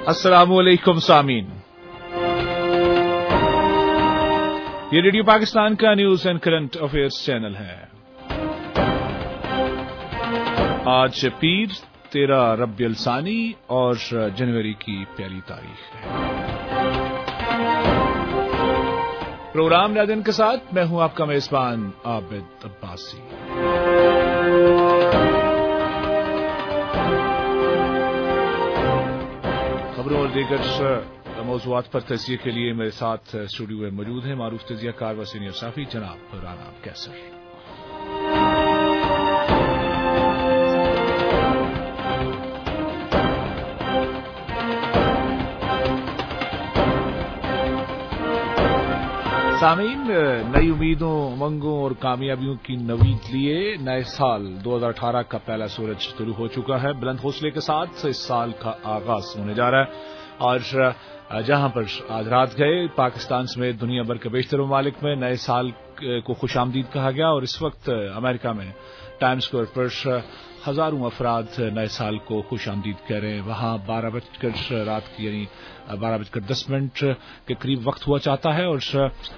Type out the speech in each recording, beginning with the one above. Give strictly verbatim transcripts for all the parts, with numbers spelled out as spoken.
अस्सलाम वालेकुम सामीन, ये रेडियो पाकिस्तान का news and current affairs channel है। आज पीर तेरह रब्बिउल सानी और जनवरी की पहली तारीख है। प्रोग्राम नादिन के साथ मैं हूं आपका मेजबान आबिद अब्बासी। खबरों और दीगर मौज़ूआत पर तजिए के लिए मेरे साथ स्टूडियो में मौजूद हैं मारूफ तजिया कार व सीनियर साफी जनाब राना कैसर। सामीन, नई उम्मीदों, उमंगों और कामयाबियों की नवीद लिए नए साल दो हज़ार अठारह का पहला सूरज तुलू हो चुका है। बुलंद हौसले के साथ इस साल का आगाज होने जा रहा है और जहां पर आज रात गए पाकिस्तान समेत दुनिया भर के बेशतर ममालिक में नए साल को खुशामदीद कहा गया और इस वक्त अमेरिका में टाइम्स स्क्वायर पर हजारों अफराद नए साल को खुशामदीद कह रहे हैं। वहां बारह बजकर रात की यानी बारह बजकर दस मिनट के करीब वक्त हुआ चाहता है और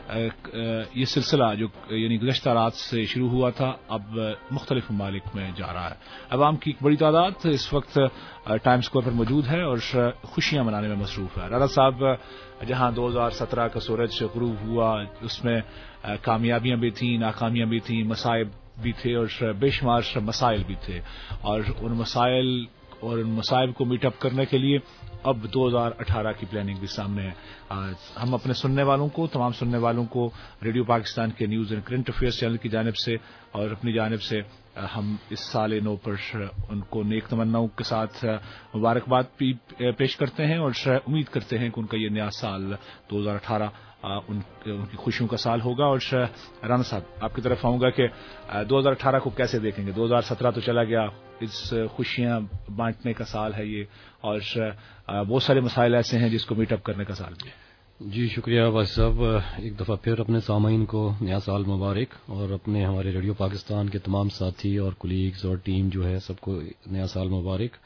ये सिलसिला जो यानी गुज़श्ता रात से शुरू हुआ था अब मुख्तलिफ ममालिक में जा रहा है। अवाम की एक बड़ी तादाद इस वक्त टाइम्स स्क्वायर पर मौजूद है और खुशियां मनाने में मसरूफ है। राना साहब, जहां दो हज़ार सत्रह का सूरज गुरूब हुआ उसमें कामयाबियां भी थीं, नाकामियां भी थीं, मसाइब भी थे और बेशुमार मसाइल भी थे और उन मसाइल और उन मसाइब को मीटअप करने के लिए अब दो हज़ार अठारह की प्लानिंग भी सामने है। हम अपने सुनने वालों को तमाम सुनने वालों को रेडियो पाकिस्तान के news and current affairs channel की जानिब से और अपनी जानिब से हम इस साल नौ पर उनको नेक तमन्नाओं के साथ मुबारकबाद भी पेश करते हैं और उम्मीद करते हैं कि उनका ये नया साल दो हज़ार अठारह उन, उनकी खुशियों का साल होगा। और राना साहब, आपकी तरफ आऊंगा कि दो हज़ार अठारह को कैसे देखेंगे? दो हज़ार सत्रह तो चला गया, इस खुशियां बांटने का साल है ये और बहुत सारे मसाइल ऐसे हैं जिसको मीटअप करने का साल भी है। जी शुक्रिया भाई साहब, एक दफ़ा फिर अपने सामाइन को नया साल मुबारक और अपने हमारे रेडियो पाकिस्तान के तमाम साथी और कुलीग्स और टीम जो है सबको नया साल मुबारक।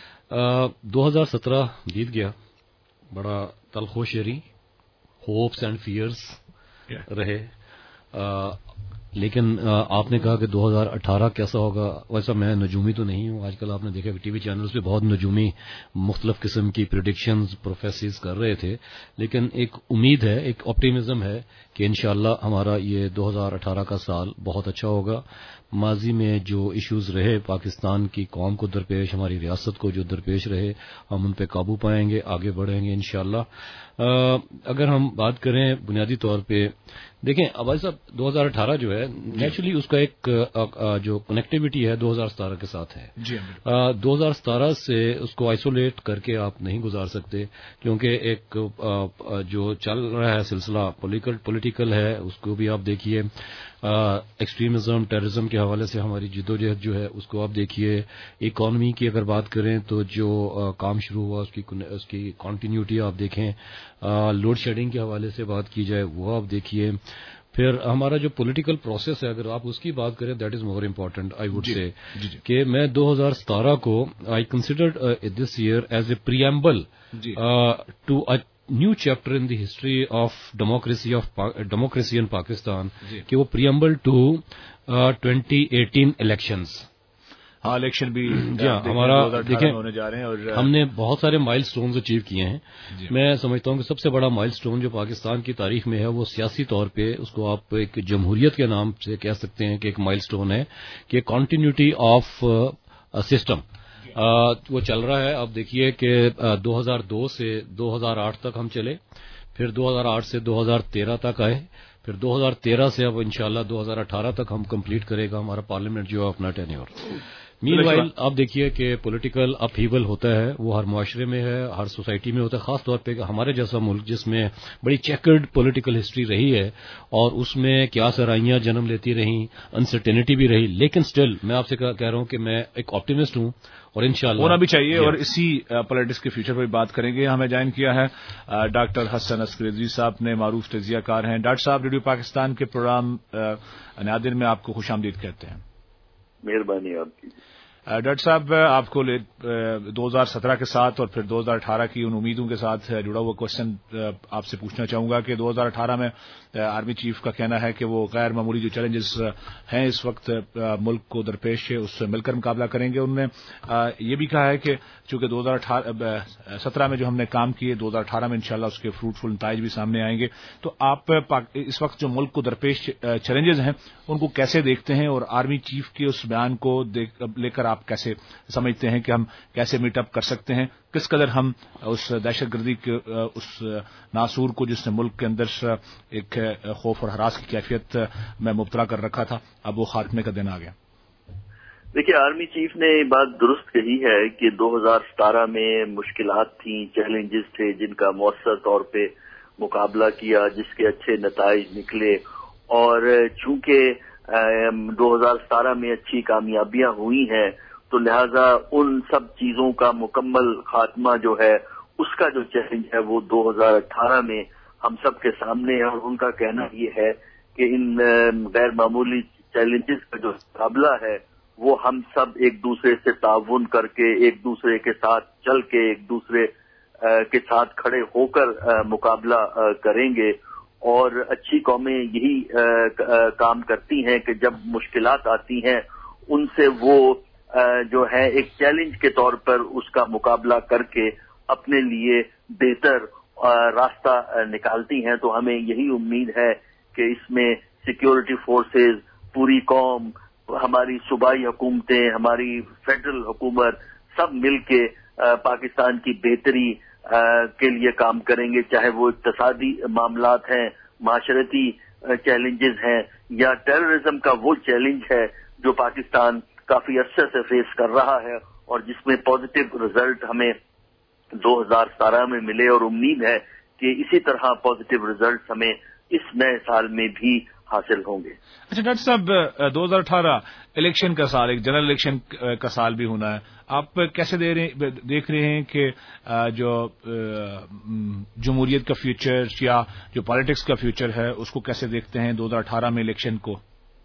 दो हज़ार सत्रह बीत गया, बड़ा तलखोशरी, होप्स एंड फियर्स रहे, आ, लेकिन आ, आपने कहा कि दो हज़ार अठारह कैसा होगा। वैसा मैं नजूमी तो नहीं हूँ, आजकल आपने देखा कि टीवी चैनल्स पे बहुत नजूमी मुख्तलिफ किस्म की प्रेडिक्शंस प्रोफेसीज कर रहे थे, लेकिन एक उम्मीद है, एक ऑप्टिमिज्म है कि इंशाअल्लाह हमारा ये दो हज़ार अठारह का साल बहुत अच्छा होगा। माजी में जो इश्यूज रहे पाकिस्तान की कौम को दरपेश, हमारी रियासत को जो दरपेश रहे, हम उन पे काबू पाएंगे, आगे बढ़ेंगे इंशाअल्लाह। अगर हम बात करें बुनियादी तौर पे, देखें अब साहब दो हज़ार अठारह जो है नेचुरली उसका एक आ, आ, जो कनेक्टिविटी है दो हज़ार सत्रह के साथ है। जी आ, दो हज़ार सत्रह से उसको आइसोलेट करके आप नहीं गुजार सकते, क्योंकि एक आ, जो चल रहा है सिलसिला पॉलिटिकल पॉलिटिकल है, उसको भी आप देखिए, एक्सट्रीमिज्म टेररिज्म के हवाले से हमारी जिद्दोजहद जो है उसको आप देखिए। इकॉनमी की अगर बात करें तो जो आ, काम शुरू हुआ उसकी उसकी कंटिन्यूटी आप देखें, लोड शेडिंग के हवाले से बात की जाए वो आप देखिए। फिर हमारा जो पॉलिटिकल प्रोसेस है अगर आप उसकी बात करें, that is more important I would say कि मैं दो हज़ार सत्रह को I considered this year as a preamble to a new chapter in the history of democracy of democracy in Pakistan, कि वो preamble to twenty eighteen elections. हाँ, election भी हमारा देखें होने जा रहे हैं और हमने बहुत सारे माइलस्टोन्स अचीव किए हैं। मैं समझता हूं कि सबसे बड़ा माइलस्टोन जो पाकिस्तान की तारीख में है वो सियासी तौर पे उसको आप एक जमहूरियत के नाम से कह सकते हैं कि एक माइलस्टोन है कि कंटिन्यूटी ऑफ सिस्टम वो चल रहा है। अब देखिए कि दो हज़ार दो से दो हज़ार आठ तक हम चले, फिर दो हज़ार आठ से दो हज़ार तेरह तक आए, फिर दो हज़ार तेरह से अब इंशाल्लाह दो हज़ार अठारह तक हम कंप्लीट करेगा हमारा पार्लियामेंट जो है अपना टेन्योर। मीनवाइल आप देखिए कि पॉलिटिकल अपहीवल होता है, वो हर मुआशरे में है, हर सोसाइटी में होता है, खास तौर पे हमारे जैसा मुल्क जिसमें बड़ी चेकर्ड पॉलिटिकल हिस्ट्री रही है और उसमें क्या सराइयां जन्म लेती रहीं, अनसर्टेनिटी भी रही, लेकिन स्टिल मैं आपसे कह रहा हूं कि मैं एक ऑप्टिमिस्ट हूं और इंशाल्लाह होना भी चाहिए। और इसी पॉलिटिक्स के फ्यूचर पर बात करेंगे। हमें ज्वाइन किया है डॉक्टर हसन अस्कर रिजवी साहब ने, मारूफ तजियाकार हैं। डॉक्टर साहब, रेडियो पाकिस्तान के प्रोग्राम नादिर में आपको खुशामदीद कहते हैं। मेहरबानी आपकी। ڈاکٹر صاحب آپ کو دو ہزار سترہ کے ساتھ اور پھر دو ہزار اٹھارہ کی ان امیدوں کے ساتھ جڑا ہوا کوشچن آپ سے پوچھنا چاہوں گا کہ دو ہزار اٹھارہ میں آرمی چیف کا کہنا ہے کہ وہ غیر معمولی جو چیلنجز ہیں اس وقت ملک کو درپیش ہے اس سے مل کر مقابلہ کریں گے. انہوں نے یہ بھی کہا ہے کہ چونکہ دو ہزار سترہ میں جو ہم نے کام کیے دو ہزار اٹھارہ میں انشاءاللہ اس کے فروٹفل نتائج بھی سامنے آئیں گے. تو آپ اس وقت جو ملک کو درپیش چیلنجز ہیں ان کو کیسے دیکھتے ہیں اور آرمی چیف کے اس بیان کو لے کر آپ کیسے سمجھتے ہیں کہ ہم کیسے میٹ اپ کر سکتے ہیں؟ کس قدر ہم اس دہشت گردی کے اس ناسور کو جس نے ملک کے اندر ایک خوف اور ہراس کی کیفیت میں مبتلا کر رکھا تھا اب وہ خاتمے کا دن آ گیا؟ دیکھیے، آرمی چیف نے بات درست کہی ہے کہ دو ہزار ستارہ میں مشکلات تھیں، چیلنجز تھے جن کا مؤثر طور پہ مقابلہ کیا، جس کے اچھے نتائج نکلے، اور چونکہ دو ہزار ستارہ میں اچھی کامیابیاں ہوئی ہیں تو لہذا ان سب چیزوں کا مکمل خاتمہ جو ہے اس کا جو چیلنج ہے وہ دو ہزار اٹھارہ میں ہم سب کے سامنے ہے. اور ان کا کہنا یہ ہے کہ ان غیر معمولی چیلنجز کا جو مقابلہ ہے وہ ہم سب ایک دوسرے سے تعاون کر کے، ایک دوسرے کے ساتھ چل کے، ایک دوسرے کے ساتھ کھڑے ہو کر مقابلہ کریں گے. اور اچھی قومیں یہی کام کرتی ہیں کہ جب مشکلات آتی ہیں ان سے وہ جو ہے ایک چیلنج کے طور پر اس کا مقابلہ کر کے اپنے لیے بہتر راستہ نکالتی ہیں. تو ہمیں یہی امید ہے کہ اس میں سیکیورٹی فورسز، پوری قوم، ہماری صوبائی حکومتیں، ہماری فیڈرل حکومت سب مل کے پاکستان کی بہتری کے لیے کام کریں گے، چاہے وہ اقتصادی معاملات ہیں، معاشرتی چیلنجز ہیں، یا ٹیررزم کا وہ چیلنج ہے جو پاکستان کافی عرصے سے فیس کر رہا ہے اور جس میں پازیٹو رزلٹ ہمیں دو ہزار ستارہ میں ملے، اور امید ہے کہ اسی طرح پازیٹو رزلٹ ہمیں اس نئے سال میں بھی حاصل ہوں گے. اچھا ڈاکٹر صاحب، دو ہزار اٹھارہ الیکشن کا سال، ایک جنرل الیکشن کا سال بھی ہونا ہے. آپ کیسے دیکھ رہے ہیں کہ جو جمہوریت کا فیوچر یا جو پالیٹکس کا فیوچر ہے اس کو کیسے دیکھتے ہیں دو ہزار اٹھارہ میں الیکشن کو؟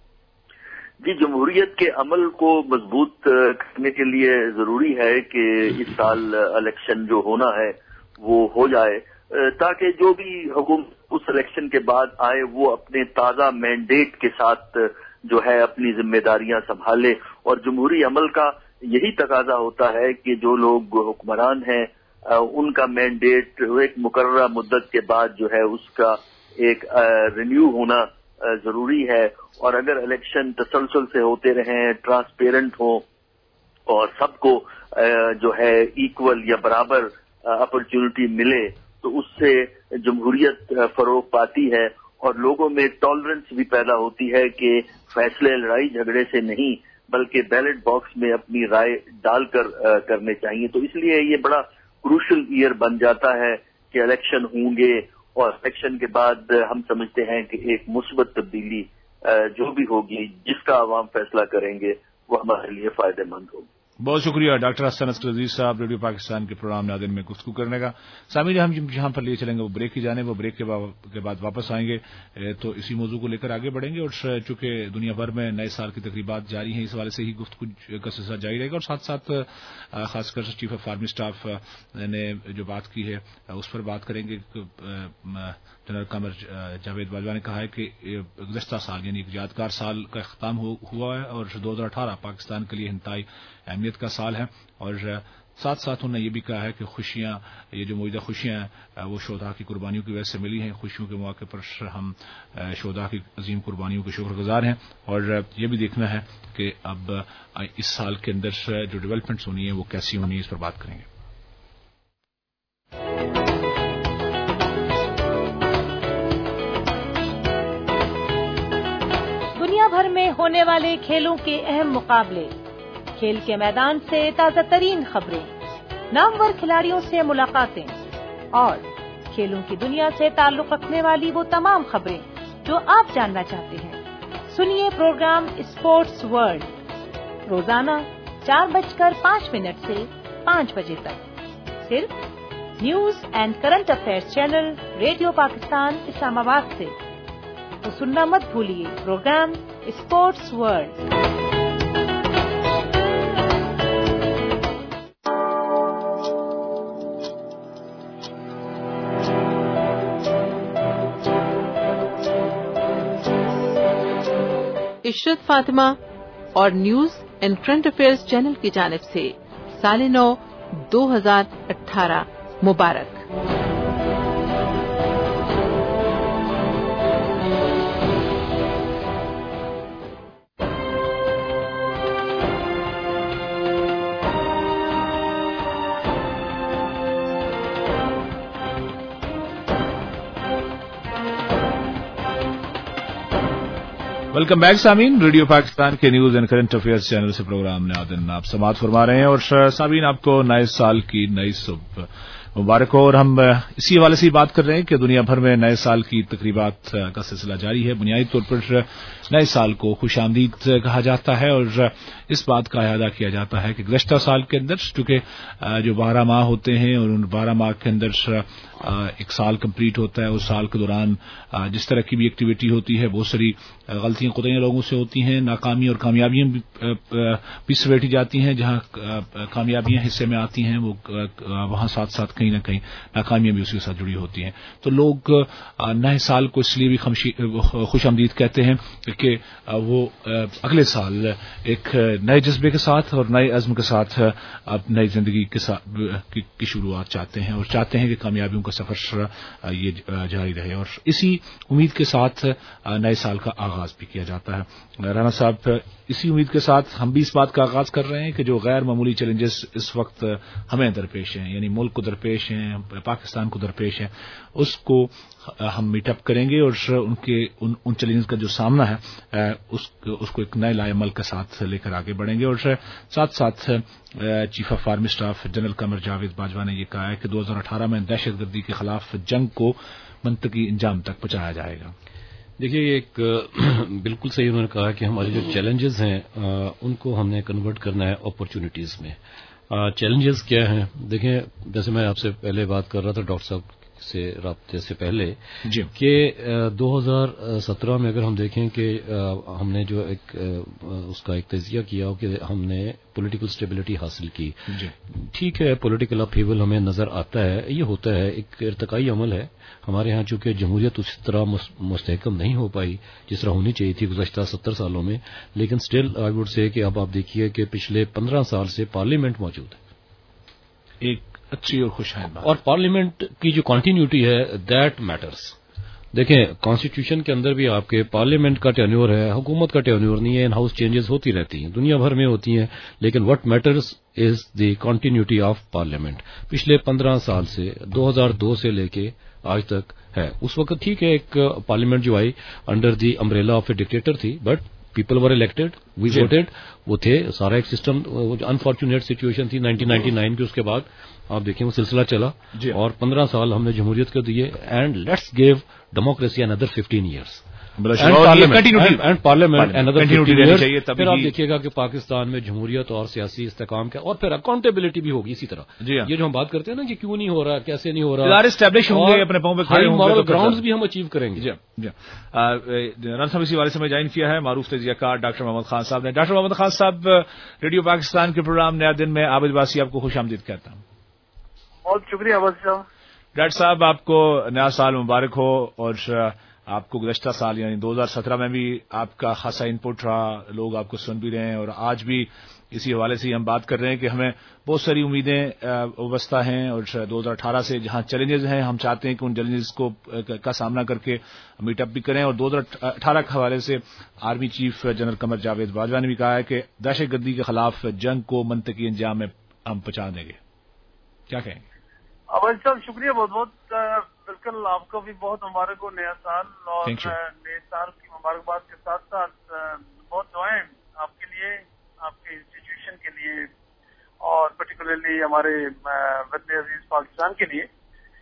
جی، جمہوریت کے عمل کو مضبوط کرنے کے لیے ضروری ہے کہ اس سال الیکشن جو ہونا ہے وہ ہو جائے، تاکہ جو بھی حکومت اس الیکشن کے بعد آئے وہ اپنے تازہ مینڈیٹ کے ساتھ جو ہے اپنی ذمہ داریاں سنبھالے. اور جمہوری عمل کا یہی تقاضا ہوتا ہے کہ جو لوگ حکمران ہیں ان کا مینڈیٹ ایک مقررہ مدت کے بعد جو ہے اس کا ایک رینیو ہونا ضروری ہے. اور اگر الیکشن تسلسل سے ہوتے رہیں، ٹرانسپیرنٹ ہوں اور سب کو جو ہے ایکول یا برابر اپرچونٹی ملے تو اس سے جمہوریت فروغ پاتی ہے اور لوگوں میں ٹالرنس بھی پیدا ہوتی ہے کہ فیصلے لڑائی جھگڑے سے نہیں بلکہ بیلٹ باکس میں اپنی رائے ڈال کر کرنے چاہیے. تو اس لیے یہ بڑا کروشل ایئر بن جاتا ہے کہ الیکشن ہوں گے اور الیکشن کے بعد ہم سمجھتے ہیں کہ ایک مثبت تبدیلی جو بھی ہوگی جس کا عوام فیصلہ کریں گے وہ ہمارے لیے فائدہ مند ہوگی. بہت شکریہ ڈاکٹر حسن عسکر عزیز صاحب ریڈیو پاکستان کے پروگرام نادن میں گفتگو کرنے کا. سامعین، ہم جہاں پر لیے چلیں گے وہ بریک کی جانے، وہ بریک کے بعد واپس آئیں گے تو اسی موضوع کو لے کر آگے بڑھیں گے. اور چونکہ دنیا بھر میں نئے سال کی تقریبات جاری ہیں اس حوالے سے ہی گفتگو کا سلسلہ جاری رہے گا. اور ساتھ ساتھ خاص کر چیف آف آرمی اسٹاف نے جو بات کی ہے اس پر بات کریں گے. جنرل قمر جاوید باجوہ نے کہا ہے کہ گزشتہ سال یعنی ایک یادگار سال کا اختتام ہوا ہے اور دو ہزار اٹھارہ پاکستان کے لیے انتہائی اہمیت کا سال ہے. اور ساتھ ساتھ انہوں نے یہ بھی کہا ہے کہ خوشیاں، یہ جو موجودہ خوشیاں ہیں وہ شہداء کی قربانیوں کی وجہ سے ملی ہیں. خوشیوں کے موقع پر ہم شہداء کی عظیم قربانیوں کے شکر گزار ہیں. اور یہ بھی دیکھنا ہے کہ اب اس سال کے اندر جو ڈیولپمنٹس ہونی ہیں وہ کیسی ہونی ہے، اس پر بات کریں گے. دنیا بھر میں ہونے والے کھیلوں کے اہم مقابلے، کھیل کے میدان سے تازہ ترین خبریں، نامور کھلاڑیوں سے ملاقاتیں اور کھیلوں کی دنیا سے تعلق رکھنے والی وہ تمام خبریں جو آپ جاننا چاہتے ہیں، سنیے پروگرام اسپورٹس ورلڈ روزانہ چار بج کر پانچ منٹ سے پانچ بجے تک صرف news and current affairs channel radio Pakistan Islamabad سے. تو سننا مت بھولیے programme sports world. Ishrat Fatima اور news and current affairs channel کی جانب سے سال نو دو ہزار اٹھارہ مبارک۔ ویلکم بیک سامعین، ریڈیو پاکستان کے news and current affairs channel سے پروگرام نادن آپ سماعت فرما رہے ہیں، اور سامعین آپ کو نئے سال کی نئی صبح مبارک ہو۔ اور ہم اسی حوالے سے بات کر رہے ہیں کہ دنیا بھر میں نئے سال کی تقریبات کا سلسلہ جاری ہے۔ بنیادی طور پر نئے سال کو خوش آمدید کہا جاتا ہے، اور اس بات کا اعادہ کیا جاتا ہے کہ گزشتہ سال کے اندر چونکہ جو بارہ ماہ ہوتے ہیں اور ان بارہ ماہ کے اندر ایک سال کمپلیٹ ہوتا ہے، اس سال کے دوران جس طرح کی بھی ایکٹیویٹی ہوتی ہے بہت ساری غلطیاں خطائیاں لوگوں سے ہوتی ہیں، ناکامی اور کامیابیاں بھی سمیٹی جاتی ہیں۔ جہاں کامیابیاں حصے میں آتی ہیں وہ وہاں ساتھ ساتھ کہیں نہ کہیں ناکامیاں بھی اس کے ساتھ جڑی ہوتی ہیں۔ تو لوگ نئے سال کو اس لیے بھی خوش آمدید کہتے ہیں کہ وہ اگلے سال ایک نئے جذبے کے ساتھ اور نئے عزم کے ساتھ اب نئی زندگی کے ساتھ کی شروعات چاہتے ہیں، اور چاہتے ہیں کہ کامیابیوں کا سفر یہ جاری رہے، اور اسی امید کے ساتھ نئے سال کا آغاز بھی کیا جاتا ہے۔ رانا صاحب، اسی امید کے ساتھ ہم بھی اس بات کا آغاز کر رہے ہیں کہ جو غیر معمولی چیلنجز اس وقت ہمیں درپیش ہیں، یعنی ملک کو درپیش ہیں، پاکستان کو درپیش ہیں، اس کو ہم میٹ اپ کریں گے اور ان کے ان, ان چیلنجز کا جو سامنا ہے اس, اس کو ایک نئے لائے عمل کے ساتھ لے کر آگے بڑھیں گے۔ اور ساتھ ساتھ chief of army staff general Qamar Javed Bajwa نے یہ کہا ہے کہ دو ہزار اٹھارہ میں دہشت گردی کے خلاف جنگ کو منطقی انجام تک پہنچایا جائے گا۔ دیکھیے، ایک بالکل صحیح انہوں نے کہا کہ ہمارے جو چیلنجز ہیں ان کو ہم نے کنورٹ کرنا ہے اپرچونٹیز میں۔ چیلنجز کیا ہیں؟ دیکھیں، جیسے میں آپ سے پہلے بات کر رہا تھا ڈاکٹر صاحب سے رابطے سے پہلے جی کہ دو ہزار سترہ میں اگر ہم دیکھیں کہ ہم نے جو ایک اس کا ایک تجزیہ کیا ہو کہ ہم نے پولیٹیکل اسٹیبلٹی حاصل کی، جی ٹھیک ہے، پولیٹیکل اپہیول ہمیں نظر آتا ہے، یہ ہوتا ہے، ایک ارتقائی عمل ہے۔ ہمارے ہاں چونکہ جمہوریت اس طرح مستحکم نہیں ہو پائی جس طرح ہونی چاہیے تھی گزشتہ ستر سالوں میں، لیکن اسٹل آئی وڈ سے کہ اب آپ دیکھیے کہ پچھلے پندرہ سال سے پارلیمنٹ موجود ہے، ایک اچھی اور خوشحال بات، اور پارلیمنٹ کی جو کنٹینیوٹی ہے دیٹ میٹرز۔ دیکھیں، کانسٹیٹیوشن کے اندر بھی آپ کے پارلیمنٹ کا ٹینیور ہے، حکومت کا ٹینیور نہیں ہے، ان ہاؤس چینجز ہوتی رہتی ہیں، دنیا بھر میں ہوتی ہیں، لیکن what matters is the continuity of parliament. پچھلے پندرہ سال سے دو ہزار دو سے لے کے آج تک ہے۔ اس وقت ٹھیک ہے ایک پارلیمنٹ جو آئی under the umbrella of a dictator تھی، but people were elected, we voted, وہ تھے سارا ایک سسٹم۔ انفارچونیٹ سچویشن تھی نائنٹین نائنٹی نائن کی، اس کے بعد آپ دیکھیں وہ سلسلہ چلا اور پندرہ سال ہم نے جمہوریت کو دیے، and let's give democracy another fifteen years and parliament another fifteen years۔ پھر آپ دیکھیے گا کہ پاکستان میں جمہوریت اور سیاسی استحکام کا، اور پھر اکاؤنٹیبلٹی بھی ہوگی اسی طرح۔ یہ جو ہم بات کرتے ہیں نا کہ کیوں نہیں ہو رہا، کیسے نہیں ہو رہا، ادارے اسٹیبلش ہوں گے، اپنے پاؤں پہ کھڑے ہوں گے، مورل گراؤنڈز بھی ہم اچیو کریں گے۔ رانا صاحب، اسی والے سے میں جوائن کیا ہے معروف تجزیہ کار ڈاکٹر محمد خان صاحب نے۔ ڈاکٹر محمد خان صاحب، ریڈیو پاکستان کے پروگرام نیا دن میں عابد باسی آپ کو خوش آمدید کہتا ہوں۔ بہت شکریہ عابد صاحب۔ ڈاکٹر صاحب، آپ کو نیا سال مبارک ہو، اور آپ کو گزشتہ سال یعنی دو ہزار سترہ میں بھی آپ کا خاصا ان پٹ رہا، لوگ آپ کو سن بھی رہے ہیں، اور آج بھی اسی حوالے سے ہم بات کر رہے ہیں کہ ہمیں بہت ساری امیدیں وابستہ ہیں، اور دو ہزار اٹھارہ سے جہاں چیلنجز ہیں ہم چاہتے ہیں کہ ان چیلنجز کو کا سامنا کر کے میٹ اپ بھی کریں، اور دو ہزار اٹھارہ کے حوالے سے army chief general Qamar Javed Bajwa نے بھی کہا ہے کہ دہشت گردی کے خلاف جنگ کو منطقی انجام میں ہم پہنچا دیں گے، کیا کہیں گے؟ عابد صاحب شکریہ بہت بہت، بالکل آپ کو بھی بہت مبارک ہو نیا سال، اور نئے سال کی مبارکباد کے ساتھ ساتھ بہت دعائیں آپ کے لیے، آپ کے انسٹیٹیوشن کے لیے، اور پرٹیکولرلی ہمارے وطن عزیز پاکستان کے لیے۔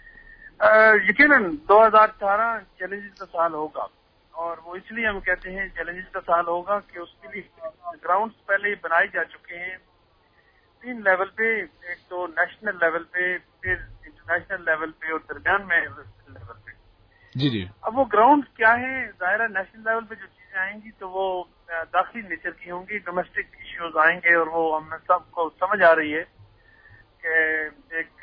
یقیناً دو ہزار اٹھارہ چیلنجز کا سال ہوگا، اور وہ اس لیے ہم کہتے ہیں چیلنجز کا سال ہوگا کہ اس کے لیے گراؤنڈز پہلے بنائے جا چکے ہیں تین لیول پہ، ایک تو نیشنل لیول پہ، پھر انٹرنیشنل لیول پہ، اور درمیان میں لیول پہ۔ جی جی اب وہ گراؤنڈ کیا ہے؟ ظاہر ہے نیشنل لیول پہ جو چیزیں آئیں گی تو وہ داخلی نیچر کی ہوں گی، ڈومیسٹک ایشوز آئیں گے، اور وہ ہم سب کو سمجھ آ رہی ہے کہ ایک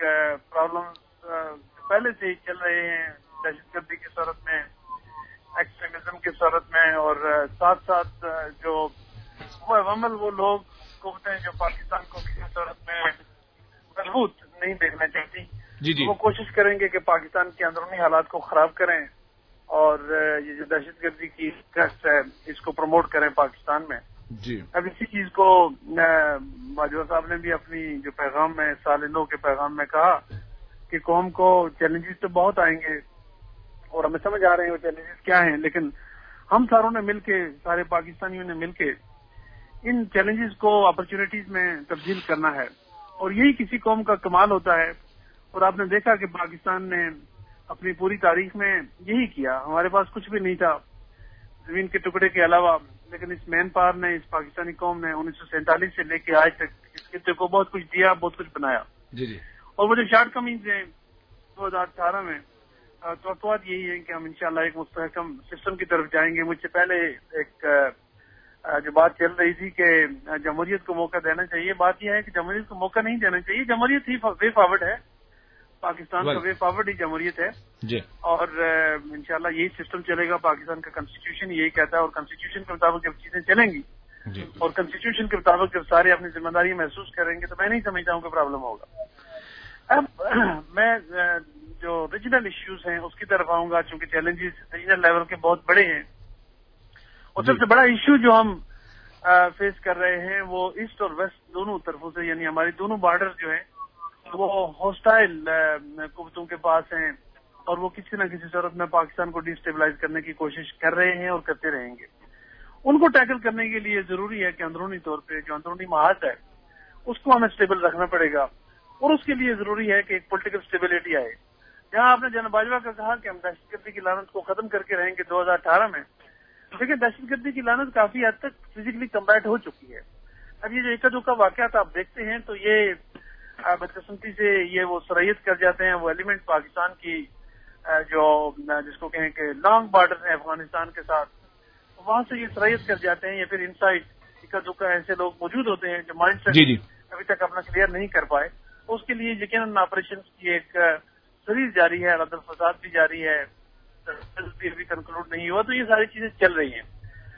پرابلم پہلے سے ہی چل رہے ہیں، دہشت گردی کی صورت میں، ایکسٹریمزم کی صورت میں، اور ساتھ ساتھ جو وہ عمل وہ لوگ قوتیں جو پاکستان کو کسی صورت میں مضبوط نہیں دیکھنا چاہتی، جی جی وہ کوشش کریں گے کہ پاکستان کے اندرونی حالات کو خراب کریں اور یہ جو دہشت گردی کی گشت ہے اس کو پروموٹ کریں پاکستان میں. جی اب اسی چیز کو باجوہ صاحب نے بھی اپنی جو پیغام میں سال نو کے پیغام میں کہا کہ قوم کو چیلنجز تو بہت آئیں گے اور ہمیں سمجھ آ رہے ہیں وہ چیلنجز کیا ہیں، لیکن ہم ساروں نے مل کے، سارے پاکستانیوں نے مل کے ان چیلنجز کو اپرچونٹیز میں تبدیل کرنا ہے، اور یہی کسی قوم کا کمال ہوتا ہے. اور آپ نے دیکھا کہ پاکستان نے اپنی پوری تاریخ میں یہی کیا. ہمارے پاس کچھ بھی نہیں تھا زمین کے ٹکڑے کے علاوہ، لیکن اس مین پاور نے، اس پاکستانی قوم نے انیس سو سینتالیس سے لے کے آج تک اس خطے کو بہت کچھ دیا، بہت کچھ بنایا. جی جی اور وہ جو شارٹ کمنگز ہیں دو ہزار اٹھارہ میں، توقعات یہی ہے کہ ہم انشاءاللہ ایک مستحکم سسٹم کی طرف جائیں گے. مجھ سے پہلے ایک جو بات چل رہی تھی کہ جمہوریت کو موقع دینا چاہیے، بات یہ ہے کہ جمہوریت کو موقع نہیں دینا چاہیے. جمہوریت ہی وے فارورڈ ہے، پاکستان کا وے فارورڈ ہی جمہوریت ہے جی اور انشاءاللہ یہی سسٹم چلے گا. پاکستان کا کنسٹیٹیوشن یہی کہتا ہے اور کنسٹیٹیوشن کے مطابق جب چیزیں چلیں گی جی اور کنسٹیٹیوشن کے مطابق جب سارے اپنی ذمہ داری محسوس کریں گے تو میں نہیں سمجھتا ہوں کہ پرابلم ہوگا. اب میں جو ریجنل ایشوز ہیں اس کی طرف آؤں گا، چونکہ چیلنجز ریجنل لیول کے بہت بڑے ہیں. اور سب سے بڑا ایشو جو ہم فیس کر رہے ہیں وہ ایسٹ اور ویسٹ دونوں طرفوں سے، یعنی ہماری دونوں بارڈر جو ہیں وہ ہاسٹائل قوتوں کے پاس ہیں اور وہ کسی نہ کسی صورت میں پاکستان کو ڈیسٹیبلائز کرنے کی کوشش کر رہے ہیں اور کرتے رہیں گے. ان کو ٹیکل کرنے کے لیے ضروری ہے کہ اندرونی طور پہ جو اندرونی محاذ ہے اس کو ہمیں اسٹیبل رکھنا پڑے گا، اور اس کے لیے ضروری ہے کہ ایک پولیٹیکل اسٹیبلٹی آئے. جہاں آپ نے جناب باجوہ کا کہا کہ ہم دہشت گردی کی لعنت کو ختم کر کے رہیں گے دو ہزار اٹھارہ میں، لیکن دہشت گردی کی لعنت کافی حد تک فزیکلی کمبیٹ ہو چکی ہے. اب یہ جو ایک دو کا واقعات آپ دیکھتے ہیں تو یہ بدقسمتی سے یہ وہ سرحیت کر جاتے ہیں، وہ ایلیمنٹ پاکستان کی جو جس کو کہیں کہ لانگ بارڈر ہے افغانستان کے ساتھ، وہاں سے یہ سرحیت کر جاتے ہیں، یا پھر انسائڈ ایک دو کا ایسے لوگ موجود ہوتے ہیں جو مائنڈ سیٹ ابھی تک اپنا کلیئر نہیں کر پائے. اس کے لیے یقیناً آپریشن کی ایک سیریز جاری ہے، عدل فساد بھی جاری ہے، بھی ابھی کنکلوڈ نہیں ہوا، تو یہ ساری چیزیں چل رہی ہیں.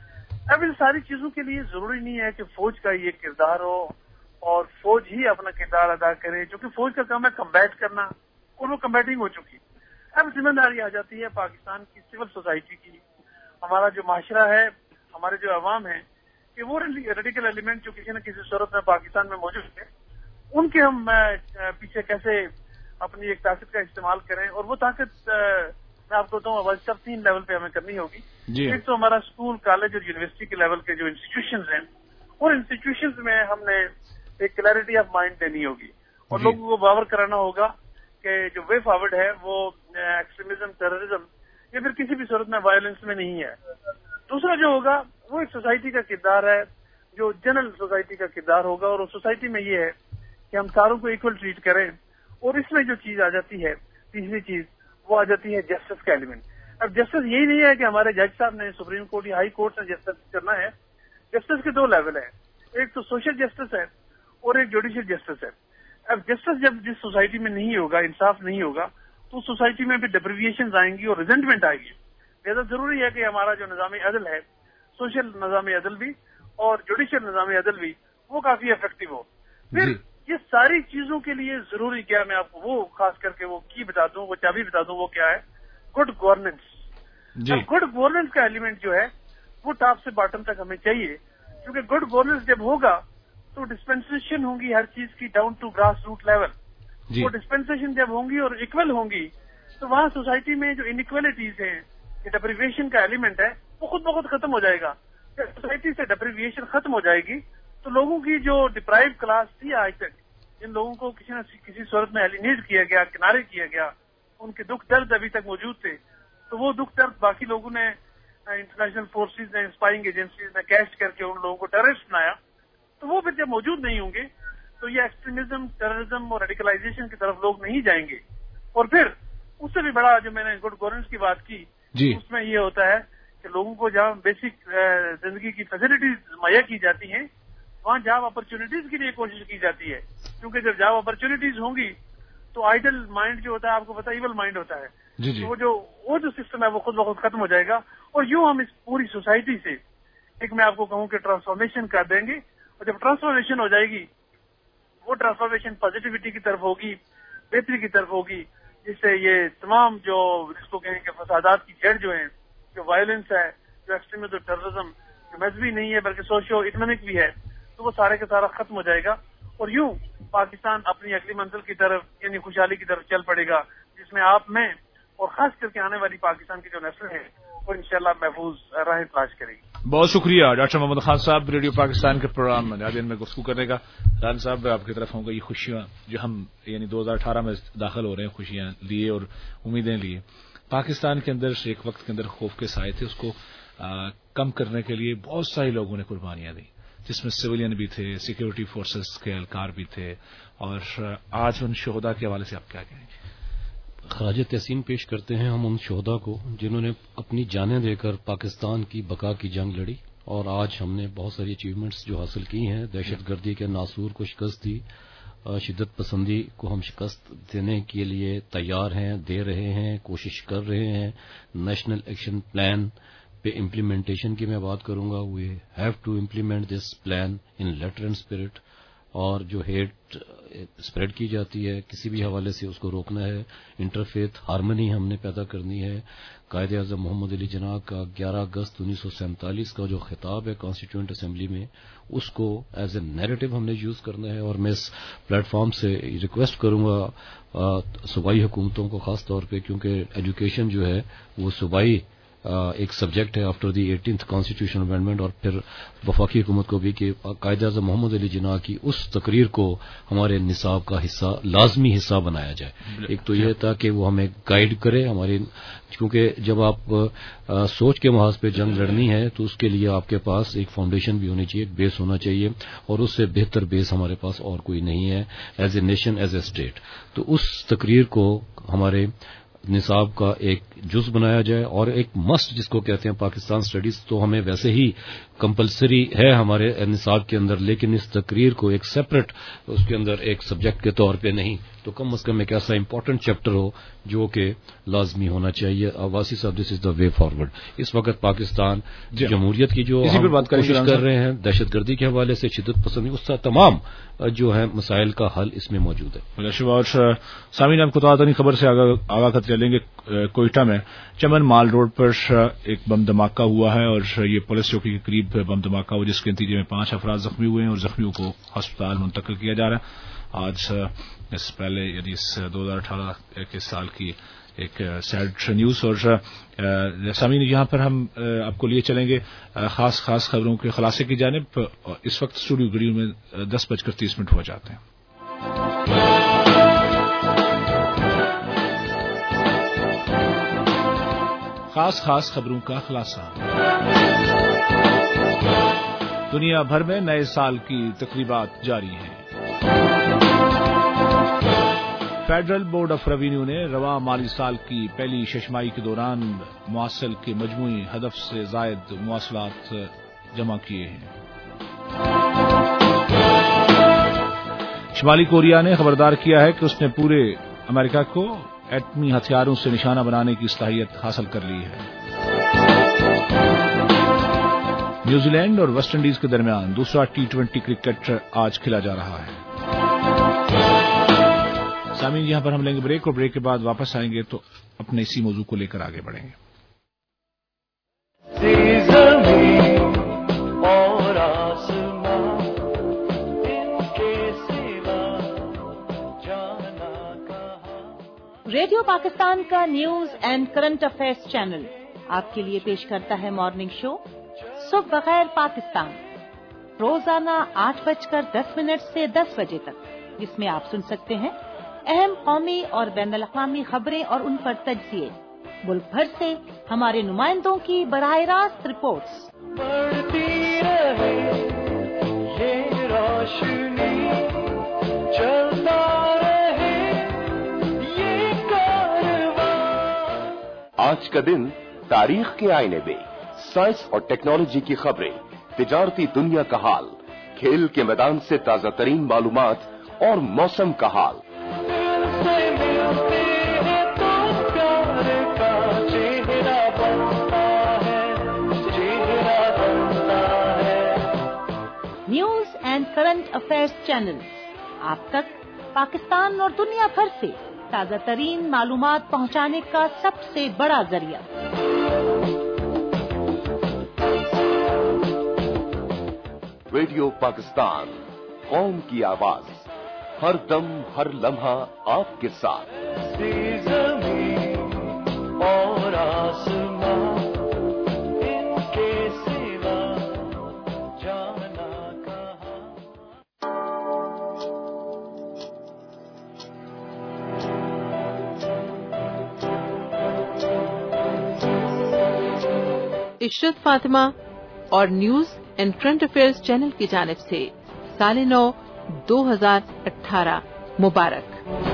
اب ان ساری چیزوں کے لیے ضروری نہیں ہے کہ فوج کا یہ کردار ہو اور فوج ہی اپنا کردار ادا کرے، چونکہ فوج کا کام ہے کمبیٹ کرنا اور وہ کمبیٹنگ ہو چکی. اب ذمہ داری آ جاتی ہے پاکستان کی سول سوسائٹی کی، ہمارا جو معاشرہ ہے، ہمارے جو عوام ہیں، کہ وہ ریڈیکل ایلیمنٹ جو کسی نہ کسی صورت میں پاکستان میں موجود ہے، ان کے ہم پیچھے کیسے اپنی ایک طاقت کا استعمال کریں. اور وہ طاقت میں آپ کو بتاؤں اب سب تین لیول پہ ہمیں کرنی ہوگی. ایک تو ہمارا اسکول، کالج اور یونیورسٹی کے لیول کے جو انسٹیٹیوشنز ہیں، اور انسٹیٹیوشنز میں ہم نے ایک کلیئرٹی آف مائنڈ دینی ہوگی اور لوگوں کو باور کرانا ہوگا کہ جو وے فارورڈ ہے وہ ایکسٹریمزم، ٹیررزم یا پھر کسی بھی صورت میں وائلنس میں نہیں ہے. دوسرا جو ہوگا وہ ایک سوسائٹی کا کردار ہے، جو جنرل سوسائٹی کا کردار ہوگا، اور اس سوسائٹی میں یہ ہے کہ ہم ساروں کو ایکول ٹریٹ کریں. اور اس میں جو چیز آ جاتی ہے، تیسری چیز، وہ آ جاتی ہے جسٹس کا ایلیمنٹ. اب جسٹس یہی نہیں ہے کہ ہمارے جج صاحب نے سپریم کورٹ یا ہائی کورٹ سے جسٹس کرنا ہے. جسٹس کے دو لیول ہیں، ایک تو سوشل جسٹس ہے اور ایک جوڈیشل جسٹس ہے. اب جسٹس جب جس سوسائٹی میں نہیں ہوگا، انصاف نہیں ہوگا، تو سوسائٹی میں بھی ڈپریویشنز آئیں گی اور ریزنٹمنٹ آئے گی. لہٰذا ضروری ہے کہ ہمارا جو نظام عدل ہے، سوشل نظام عدل بھی اور جوڈیشل نظام عدل بھی، وہ کافی افیکٹو ہو. پھر یہ ساری چیزوں کے لیے ضروری کیا، میں آپ کو وہ خاص کر کے وہ کی بتا دوں، وہ چابی بتا دوں، وہ کیا ہے؟ Good governance. اب گڈ گورننس کا ایلیمنٹ جو ہے وہ ٹاپ سے باٹم تک ہمیں چاہیے، کیونکہ گڈ گورننس جب ہوگا تو ڈسپینسیشن ہوں گی ہر چیز کی down to grass root level. وہ ڈسپینسیشن جب ہوں گی اور اکول ہوں گی تو وہاں سوسائٹی میں جو انیکویلٹیز ہیں، یہ ڈپریویشن کا ایلیمنٹ ہے، وہ خود بخود ختم ہو جائے گا. جب سوسائٹی سے ڈپریویشن ختم ہو جائے گی تو لوگوں کی جو ڈپرائیو کلاس تھی آج تک، جن لوگوں کو کسی نہ کسی صورت میں ایلینیٹ کیا گیا، کنارے کیا گیا، ان کے دکھ درد ابھی تک موجود تھے، تو وہ دکھ درد باقی لوگوں نے، انٹرنیشنل فورسز نے، اسپائنگ ایجنسیز نے کیش کر کے ان لوگوں کو ٹیررسٹ بنایا. تو وہ پھر جب موجود نہیں ہوں گے تو یہ ایکسٹریمزم، ٹیررزم اور ریڈیکلائزیشن کی طرف لوگ نہیں جائیں گے. اور پھر اس سے بھی بڑا جو میں نے گڈ گورننس کی بات کی، اس میں یہ ہوتا ہے کہ لوگوں کو جہاں بیسک زندگی کی فیسلٹیز مہیا کی جاتی ہیں، وہاں جاب اپرچونیٹیز کے لیے کوشش کی جاتی ہے. کیونکہ جب جاب اپرچونیٹیز ہوں گی تو آئیڈل مائنڈ جو ہوتا ہے، آپ کو پتا ایول مائنڈ ہوتا ہے، जी जी वो जो वो जो सिस्टम है वो खुद बखुद खत्म हो जाएगा, और यूं हम इस पूरी सोसाइटी से एक मैं आपको कहूं कि ट्रांसफॉर्मेशन कर देंगे, और जब ट्रांसफॉर्मेशन हो जाएगी वो ट्रांसफॉर्मेशन पॉजिटिविटी की तरफ होगी, बेहतरी की तरफ होगी, जिससे ये तमाम जो जिसको कहें कि फसादात की जड़ जो है, जो वायलेंस है, जो एक्सट्रीमिज्म, टेररिज्म, जो मजहबी नहीं है बल्कि सोशियो इकोनॉमिक भी है, तो वो सारे का सारा खत्म हो जाएगा, और यूं पाकिस्तान अपनी अगली मंजिल की तरफ यानी खुशहाली की तरफ चल पड़ेगा, जिसमें आप में और खास करके आने वाली पाकिस्तान की जो नस्ल है वो इंशाल्लाह महफूज राह तलाश करेगी। बहुत शुक्रिया डॉक्टर मोहम्मद खान साहब, रेडियो पाकिस्तान के प्रोग्राम नादिन में गुफ्तगू करने का। रान साहब, आपकी तरफ होंगे ये खुशियां जो हम यानी दो हज़ार अठारह में दाखिल हो रहे हैं, खुशियां लिए और उम्मीदें लिए, पाकिस्तान के अंदर एक वक्त के अंदर खौफ के साए थे, उसको आ, कम करने के लिए बहुत सारे लोगों ने कुर्बानियां दी, जिसमें सिविलियन भी थे, सिक्योरिटी फोर्सेस के एहलकार भी थे, और आज उन शोहदा के हवाले से आप क्या कहेंगे? खराज तहसीन पेश करते हैं हम उन शोहदा को जिन्होंने अपनी जानें देकर पाकिस्तान की बका की जंग लड़ी, और आज हमने बहुत सारी अचीवमेंट्स जो हासिल की हैं। दहशत गर्दी के नासूर को शिकस्त दी, शिद्दत पसंदी को हम शिकस्त देने के लिए तैयार हैं, दे रहे हैं, कोशिश कर रहे हैं। नेशनल एक्शन प्लान पे इम्प्लीमेंटेशन की मैं बात करूंगा, we have to implement this plan in letter and spirit, और जो हेट स्प्रेड की जाती है किसी भी हवाले से उसको रोकना है। इंटरफेथ हारमनी हमने पैदा करनी है। कायदे आज़म मोहम्मद अली जिन्ना का ग्यारह अगस्त उन्नीस सौ सैंतालीस का जो खिताब है कॉन्स्टिट्यूएंट असेंबली में, उसको एज ए नैरेटिव हमने यूज करना है। और मैं इस प्लेटफॉर्म से रिक्वेस्ट करूंगा सूबाई हुकूमतों को खास तौर पे, क्योंकि एजुकेशन जो है वो सूबाई एक सब्जेक्ट है after the eighteenth constitution amendment, और फिर वफाकी हुकूमत को भी कि कायदे आज़म मोहम्मद अली जिन्ना की उस तकरीर को हमारे निसाब का हिस्सा, लाजमी हिस्सा बनाया जाए। एक तो यह था कि वो हमें गाइड करे हमारी, क्योंकि जब आप आ, सोच के महाज पे जंग लड़नी है तो उसके लिए आपके पास एक फाउंडेशन भी होनी चाहिए, एक बेस होना चाहिए, और उससे बेहतर बेस हमारे पास और कोई नहीं है as a nation, as a state. तो उस तकरीर को हमारे निसाब का एक जुज बनाया जाए, और एक मस्ट जिसको कहते हैं पाकिस्तान स्टडीज तो हमें वैसे ही कंपलसरी है हमारे निसाब के अंदर, लेकिन इस तकरीर को एक सेपरेट उसके अंदर एक सब्जेक्ट के तौर पे नहीं तो कम अज कम एक ऐसा इंपॉर्टेंट चैप्टर हो जो कि लाजमी होना चाहिए। वासी साहब, this is the way forward. इस वक्त पाकिस्तान जमहूरियत की जो हम कोशिश कर रहे हैं, दहशत गर्दी के हवाले से, शिद्दत पसंदी, उसका तमाम जो है मसाइल का हल इसमें मौजूद है। सामीन, आपको तो खबर से आगाह करते चलेंगे, कोयटा में चमन माल रोड पर एक बम धमाका हुआ है, और ये पुलिस चौकी के करीब बम धमाका हुआ, जिसके नतीजे में पांच अफराद जख्मी हुए हैं और जख्मियों को अस्पताल मुंतकिल किया जा रहा है। आज इससे पहले यानी इस दो हजार अठारह के साल की एक सैड न्यूज, और सामीन यहाँ पर हम आपको लिए चलेंगे खास खास खबरों के खुलासे की जानिब। इस वक्त स्टूडियो घड़ी में दस बजकर तीस मिनट हो जाते हैं। खास खास खबरों का खुलासा। दुनिया भर में नए साल की तकरीबात जारी हैं। फेडरल बोर्ड ऑफ रेवेन्यू ने रवा माली साल की पहली शशमाही के दौरान मुआसल के मजमूई हदफ से जायद मुआसलात जमा किए हैं। शुमाली कोरिया ने खबरदार किया है कि उसने पूरे अमेरिका को एटमी हथियारों से निशाना बनाने की सलाहियत हासिल कर ली है। न्यूजीलैंड और वेस्ट इंडीज के दरमियान दूसरा टी ट्वेंटी क्रिकेट आज खेला जा रहा है। सामीन, यहां पर हम लेंगे ब्रेक, और ब्रेक के बाद वापस आएंगे तो अपने इसी मौजू को लेकर आगे बढ़ेंगे। रेडियो पाकिस्तान का news and current affairs channel आपके लिए पेश करता है मॉर्निंग शो सुबह बखैर पाकिस्तान, रोजाना आठ बजकर दस मिनट से दस बजे तक, जिसमें आप सुन सकते हैं अहम कौमी और बैनुल अक़वामी खबरें और उन पर तज्ज़िये, मुल्क भर से हमारे नुमाइंदों की बराह रास्त रिपोर्ट्स। बढ़ती रहे ये रोशनी, चलता रहे ये कारवां। आज का दिन तारीख के आईने में साइंस और टेक्नोलॉजी की खबरें, तिजारती दुनिया का हाल, खेल के मैदान से ताजा तरीन मालूमात और मौसम का हाल। کرنٹ افیئرز چینل آپ تک پاکستان اور دنیا بھر سے تازہ ترین معلومات پہنچانے کا سب سے بڑا ذریعہ۔ ریڈیو پاکستان، قوم کی آواز، ہر دم ہر لمحہ آپ کے ساتھ۔ اور آسمان ان کے سوا جانا کہاں۔ عشرت فاطمہ اور news and current affairs channel کی جانب سے سال نو دو ہزار اٹھارہ مبارک۔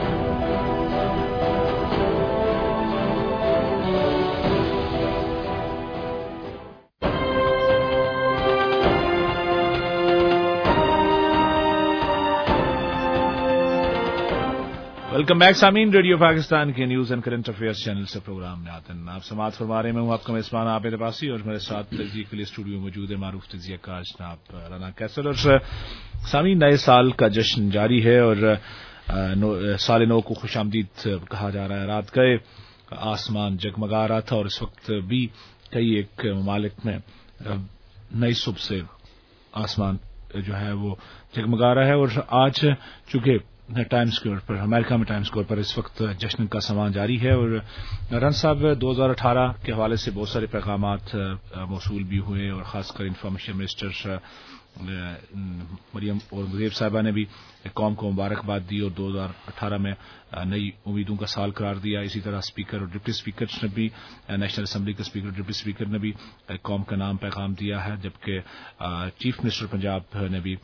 ویلکم بیک سامعین، ریڈیو پاکستان کے news and current affairs channel سے پروگرام ناتن آپ سماعت فرما رہے ہیں۔ میں ہوں آپ کا میزبان عابد عباسی اور میرے ساتھ تجزیے کے لیے اسٹوڈیو موجود ہے معروف تجزیہ کار جناب رانا کیسر۔ اور سامعین، نئے سال کا جشن جاری ہے اور سال نو کو خوش آمدید کہا جا رہا ہے۔ رات گئے آسمان جگمگا رہا تھا اور اس وقت بھی کئی ایک ممالک میں نئی صبح سے آسمان جو ہے وہ جگمگا رہا ہے۔ اور آج چونکہ ٹائم اسکوائر پر امریکہ میں ٹائم اسکوائر پر اس وقت جشن کا سامان جاری ہے اور رن صاحب دو ہزار اٹھارہ کے حوالے سے بہت سارے پیغامات موصول بھی ہوئے اور خاص کر انفارمیشن منسٹر مریم اور مغیب صاحبہ نے بھی قوم کو مبارکباد دی اور دو ہزار اٹھارہ میں نئی امیدوں کا سال قرار دیا۔ اسی طرح اسپیکر اور ڈپٹی اسپیکر نے بھی نیشنل اسمبلی کے اسپیکر اور ڈپٹی اسپیکر نے بھی قوم کا نام پیغام دیا ہے، جبکہ چیف منسٹر پنجاب نے بھی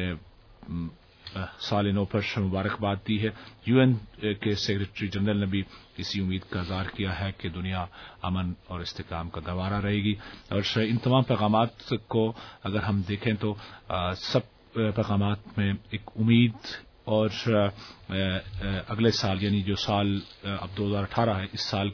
سال نو پر مبارکباد دی ہے۔ یو این کے سیکرٹری جنرل نے بھی اسی امید کا اظہار کیا ہے کہ دنیا امن اور استحکام کا گہوارہ رہے گی۔ اور ان تمام پیغامات کو اگر ہم دیکھیں تو سب پیغامات میں ایک امید اور اگلے سال یعنی جو سال اب دو ہزار اٹھارہ ہے اس سال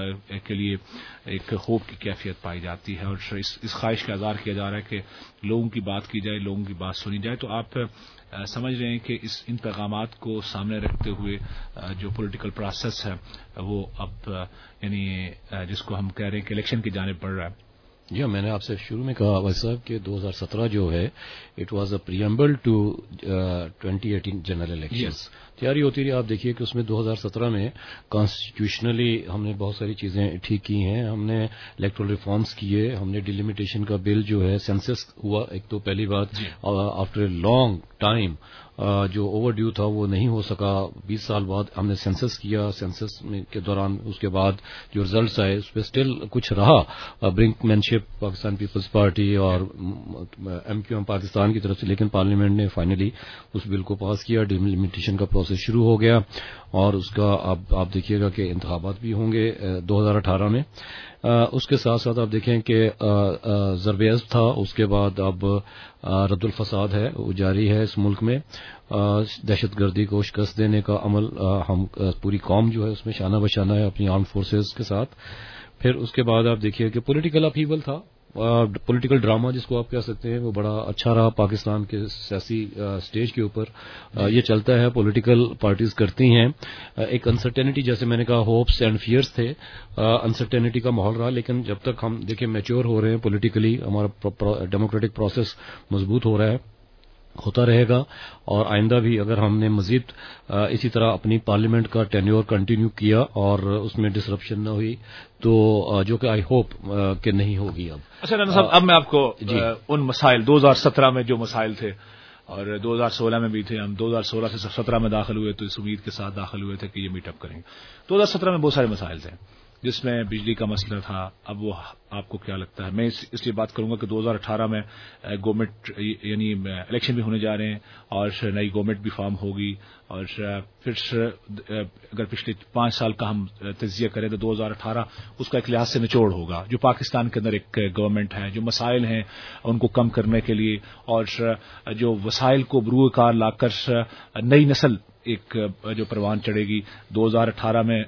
کے لیے ایک خوف کی کیفیت پائی جاتی ہے اور اس, اس خواہش کا اظہار کیا جا رہا ہے کہ لوگوں کی بات کی جائے، لوگوں کی بات سنی جائے۔ تو آپ سمجھ رہے ہیں کہ اس ان پیغامات کو سامنے رکھتے ہوئے جو پولیٹیکل پروسیس ہے وہ اب یعنی جس کو ہم کہہ رہے ہیں کہ الیکشن کی جانب بڑھ رہا ہے۔ جی میں نے آپ سے شروع میں کہا ویسا صاحب کہ دو ہزار سترہ جو ہے it was a preamble to twenty eighteen general elections. تیاری ہوتی رہی، آپ دیکھیے کہ اس میں دو ہزار سترہ میں کانسٹیٹیوشنلی ہم نے بہت ساری چیزیں ٹھیک کی ہیں، ہم نے الیکٹرل ریفارمز کیے، ہم نے ڈیلیمیٹیشن کا بل جو ہے سینسس ہوا ایک تو پہلی بات آفٹر اے لانگ ٹائم جو اوور ڈیو تھا وہ نہیں ہو سکا، بیس سال بعد ہم نے سینسس کیا، سینسس کے دوران اس کے بعد جو ریزلٹس آئے اس پہ اسٹل کچھ رہا brinkmanship Pakistan Peoples Party اور ایم کیو ایم پاکستان کی طرف سے، لیکن پارلیمنٹ نے فائنلی اس بل کو پاس کیا، ڈیلیمیٹیشن کا پروسیس شروع ہو گیا اور اس کا اب آپ دیکھیے گا کہ انتخابات بھی ہوں گے دو ہزار اٹھارہ میں۔ اس کے ساتھ ساتھ آپ دیکھیں کہ ضرب عزم تھا، اس کے بعد اب رد الفساد ہے وہ جاری ہے اس ملک میں، دہشت گردی کو شکست دینے کا عمل ہم پوری قوم جو ہے اس میں شانہ بشانہ ہے اپنی آرمڈ فورسز کے ساتھ۔ پھر اس کے بعد آپ دیکھیے کہ پولیٹیکل اپہیول تھا، پولیٹیکل ڈرامہ جس کو آپ کہہ سکتے ہیں وہ بڑا اچھا رہا پاکستان کے سیاسی سٹیج کے اوپر، یہ چلتا ہے پولیٹیکل پارٹیز کرتی ہیں۔ ایک انسرٹینٹی جیسے میں نے کہا ہوپس اینڈ فیئرس تھے، انسرٹینٹی کا ماحول رہا، لیکن جب تک ہم دیکھیں میچور ہو رہے ہیں پولیٹیکلی، ہمارا ڈیموکریٹک پروسیس مضبوط ہو رہا ہے، ہوتا رہے گا اور آئندہ بھی اگر ہم نے مزید اسی طرح اپنی پارلیمنٹ کا ٹینیور کنٹینیو کیا اور اس میں ڈسرپشن نہ ہوئی تو جو کہ آئی ہوپ کہ نہیں ہوگی۔ اب اچھا رانا صاحب، اب میں آپ کو ان مسائل دو ہزار سترہ میں جو مسائل تھے اور دو ہزار سولہ میں بھی تھے، ہم دو ہزار سولہ سے سترہ میں داخل ہوئے تو اس امید کے ساتھ داخل ہوئے تھے کہ یہ میٹ اپ کریں گے۔ دو ہزار سترہ میں بہت سارے مسائل تھے جس میں بجلی کا مسئلہ تھا، اب وہ آپ کو کیا لگتا ہے؟ میں اس لیے بات کروں گا کہ دو ہزار اٹھارہ میں گورنمنٹ یعنی الیکشن بھی ہونے جا رہے ہیں اور نئی گورنمنٹ بھی فارم ہوگی اور پھر اگر پچھلے پانچ سال کا ہم تجزیہ کریں تو دو ہزار اٹھارہ اس کا ایک لحاظ سے نچوڑ ہوگا، جو پاکستان کے اندر ایک گورنمنٹ ہے، جو مسائل ہیں ان کو کم کرنے کے لیے اور جو وسائل کو بروئے کار لا کر نئی نسل ایک جو پروان چڑھے گی. دو ہزار اٹھارہ میں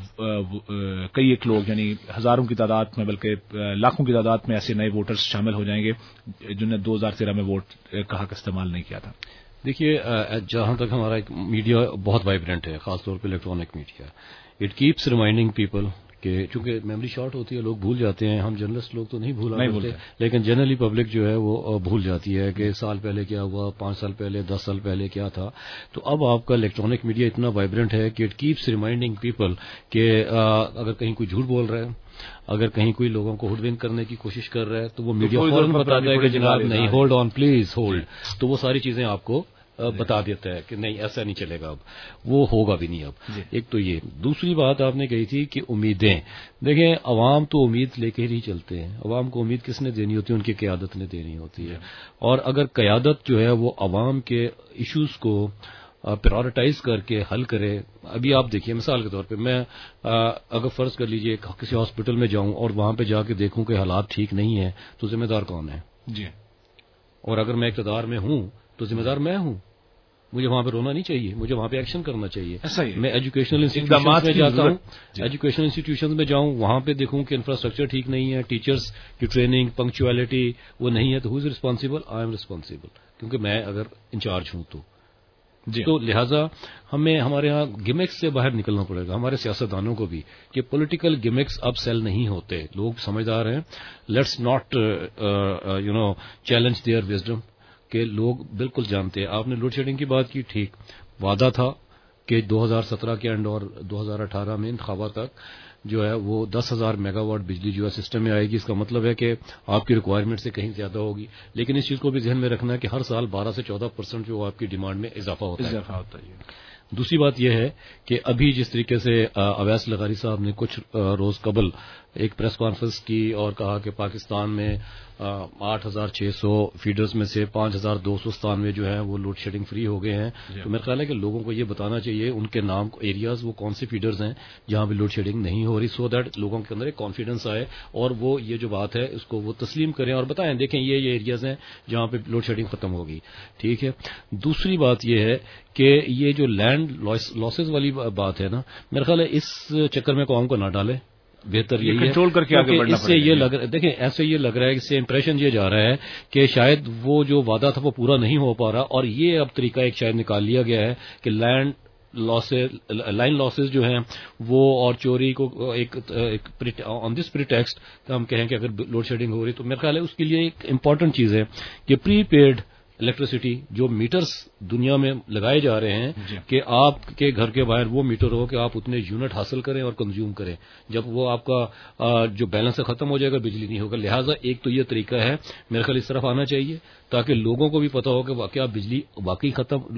کئی ایک لوگ یعنی ہزاروں کی تعداد میں بلکہ لاکھوں کی تعداد میں ایسے نئے ووٹرز شامل ہو جائیں گے جنہوں نے دو ہزار تیرہ میں ووٹ کا حق استعمال نہیں کیا تھا. دیکھیے جہاں تک ہمارا ایک میڈیا بہت وائبرنٹ ہے, خاص طور پہ electronic media, it keeps reminding people کہ چونکہ میموری شارٹ ہوتی ہے, لوگ بھول جاتے ہیں. ہم جرنلسٹ لوگ تو نہیں بھولا کرتے, لیکن جنرلی پبلک جو ہے وہ بھول جاتی ہے کہ سال پہلے کیا ہوا, پانچ سال پہلے, دس سال پہلے کیا تھا. تو اب آپ کا الیکٹرانک میڈیا اتنا وائبرنٹ ہے کہ اٹ کیپس ریمائنڈنگ پیپل کہ اگر کہیں کوئی جھوٹ بول رہا ہے, اگر کہیں کوئی لوگوں کو ہوڈ ونک کرنے کی کوشش کر رہا ہے تو وہ میڈیا فوراً بتاتا ہے کہ جناب نہیں, ہولڈ آن پلیز ہولڈ. تو وہ ساری چیزیں آپ کو بتا دیتا ہے کہ نہیں ایسا نہیں چلے گا, اب وہ ہوگا بھی نہیں. اب ایک تو یہ. دوسری بات آپ نے کہی تھی کہ امیدیں. دیکھیں عوام تو امید لے کے ہی چلتے ہیں. عوام کو امید کس نے دینی ہوتی ہے؟ ان کی قیادت نے دینی ہوتی ہے. اور اگر قیادت جو ہے وہ عوام کے ایشوز کو پرائورٹائز کر کے حل کرے. ابھی آپ دیکھیے مثال کے طور پہ میں اگر فرض کر لیجئے کسی ہاسپٹل میں جاؤں اور وہاں پہ جا کے دیکھوں کہ حالات ٹھیک نہیں ہیں تو ذمہ دار کون ہے؟ جی. اور اگر میں اقتدار میں ہوں تو ذمہ دار میں ہوں. مجھے وہاں پہ رونا نہیں چاہیے, مجھے وہاں پہ ایکشن کرنا چاہیے. میں ایجوکیشنل انسٹیٹیوشنز میں جاتا ہوں, ایجوکیشنل انسٹیٹیوشنز میں جاؤں, وہاں پہ دیکھوں کہ انفراسٹرکچر ٹھیک نہیں ہے, ٹیچرز کی ٹریننگ, پنکچویلٹی وہ نہیں ہے, تو who is responsible? I am responsible, کیونکہ میں اگر انچارج ہوں تو جی. تو لہٰذا ہمیں ہمارے ہاں گمکس سے باہر نکلنا پڑے گا, ہمارے سیاستدانوں کو بھی, کہ پولیٹیکل گمکس اب سیل نہیں ہوتے. لوگ سمجھدار ہیں. Let's not you know challenge their wisdom, کہ لوگ بالکل جانتے ہیں. آپ نے لوڈ شیڈنگ کی بات کی, ٹھیک, وعدہ تھا کہ دو ہزار سترہ کے اینڈ اور دو ہزار اٹھارہ میں انتخابات تک جو ہے وہ دس ہزار میگا واٹ بجلی جو ہے سسٹم میں آئے گی. اس کا مطلب ہے کہ آپ کی ریکوائرمنٹ سے کہیں زیادہ ہوگی, لیکن اس چیز کو بھی ذہن میں رکھنا ہے کہ ہر سال بارہ سے چودہ پرسینٹ جو آپ کی ڈیمانڈ میں اضافہ ہوتا ہے. دوسری بات یہ ہے کہ ابھی جس طریقے سے اویس لغاری صاحب نے کچھ روز قبل ایک پریس کانفرنس کی اور کہا کہ پاکستان میں آٹھ ہزار چھ سو فیڈرز میں سے پانچ ہزار دو سو ستانوے جو ہیں وہ لوڈ شیڈنگ فری ہو گئے ہیں. تو میرا خیال ہے کہ لوگوں کو یہ بتانا چاہیے ان کے نام ایریاز وہ کون سے فیڈرز ہیں جہاں پہ لوڈ شیڈنگ نہیں ہو رہی, سو دیٹ لوگوں کے اندر ایک کانفیڈنس آئے اور وہ یہ جو بات ہے اس کو وہ تسلیم کریں اور بتائیں دیکھیں یہ یہ ایریاز ہیں جہاں پہ لوڈ شیڈنگ ختم ہوگی. ٹھیک ہے. دوسری بات یہ ہے کہ یہ جو لینڈ لاسز والی بات ہے نا, میرا خیال ہے اس چکر میں قوم کو نہ ڈالے, بہتر یہی ہے کنٹرول کر کے آگے بڑھنا اس سے یہ لگ رہا ہے. دیکھیں ایسے یہ لگ رہا ہے, اس سے امپریشن یہ جا رہا ہے کہ شاید وہ جو وعدہ تھا وہ پورا نہیں ہو پا رہا, اور یہ اب طریقہ ایک شاید نکال لیا گیا ہے کہ لینڈ لاسز لائن لاسز جو ہیں وہ اور چوری کو ایک آن دس پریٹیکسٹ ہم کہیں کہ اگر لوڈ شیڈنگ ہو رہی تو میرا خیال ہے اس کے لیے ایک امپورٹنٹ چیز ہے کہ پری پیڈ الیکٹریسٹی جو میٹرز دنیا میں لگائے جا رہے ہیں جی. کہ آپ کے گھر کے باہر وہ میٹر ہو کہ آپ اتنے یونٹ حاصل کریں اور کنزیوم کریں, جب وہ آپ کا جو بیلنس ختم ہو جائے گا بجلی نہیں ہوگا. لہٰذا ایک تو یہ طریقہ ہے میرے خیال اس طرف آنا چاہیے تاکہ لوگوں کو بھی پتا ہو کہ واقعہ بجلی واقعی ختم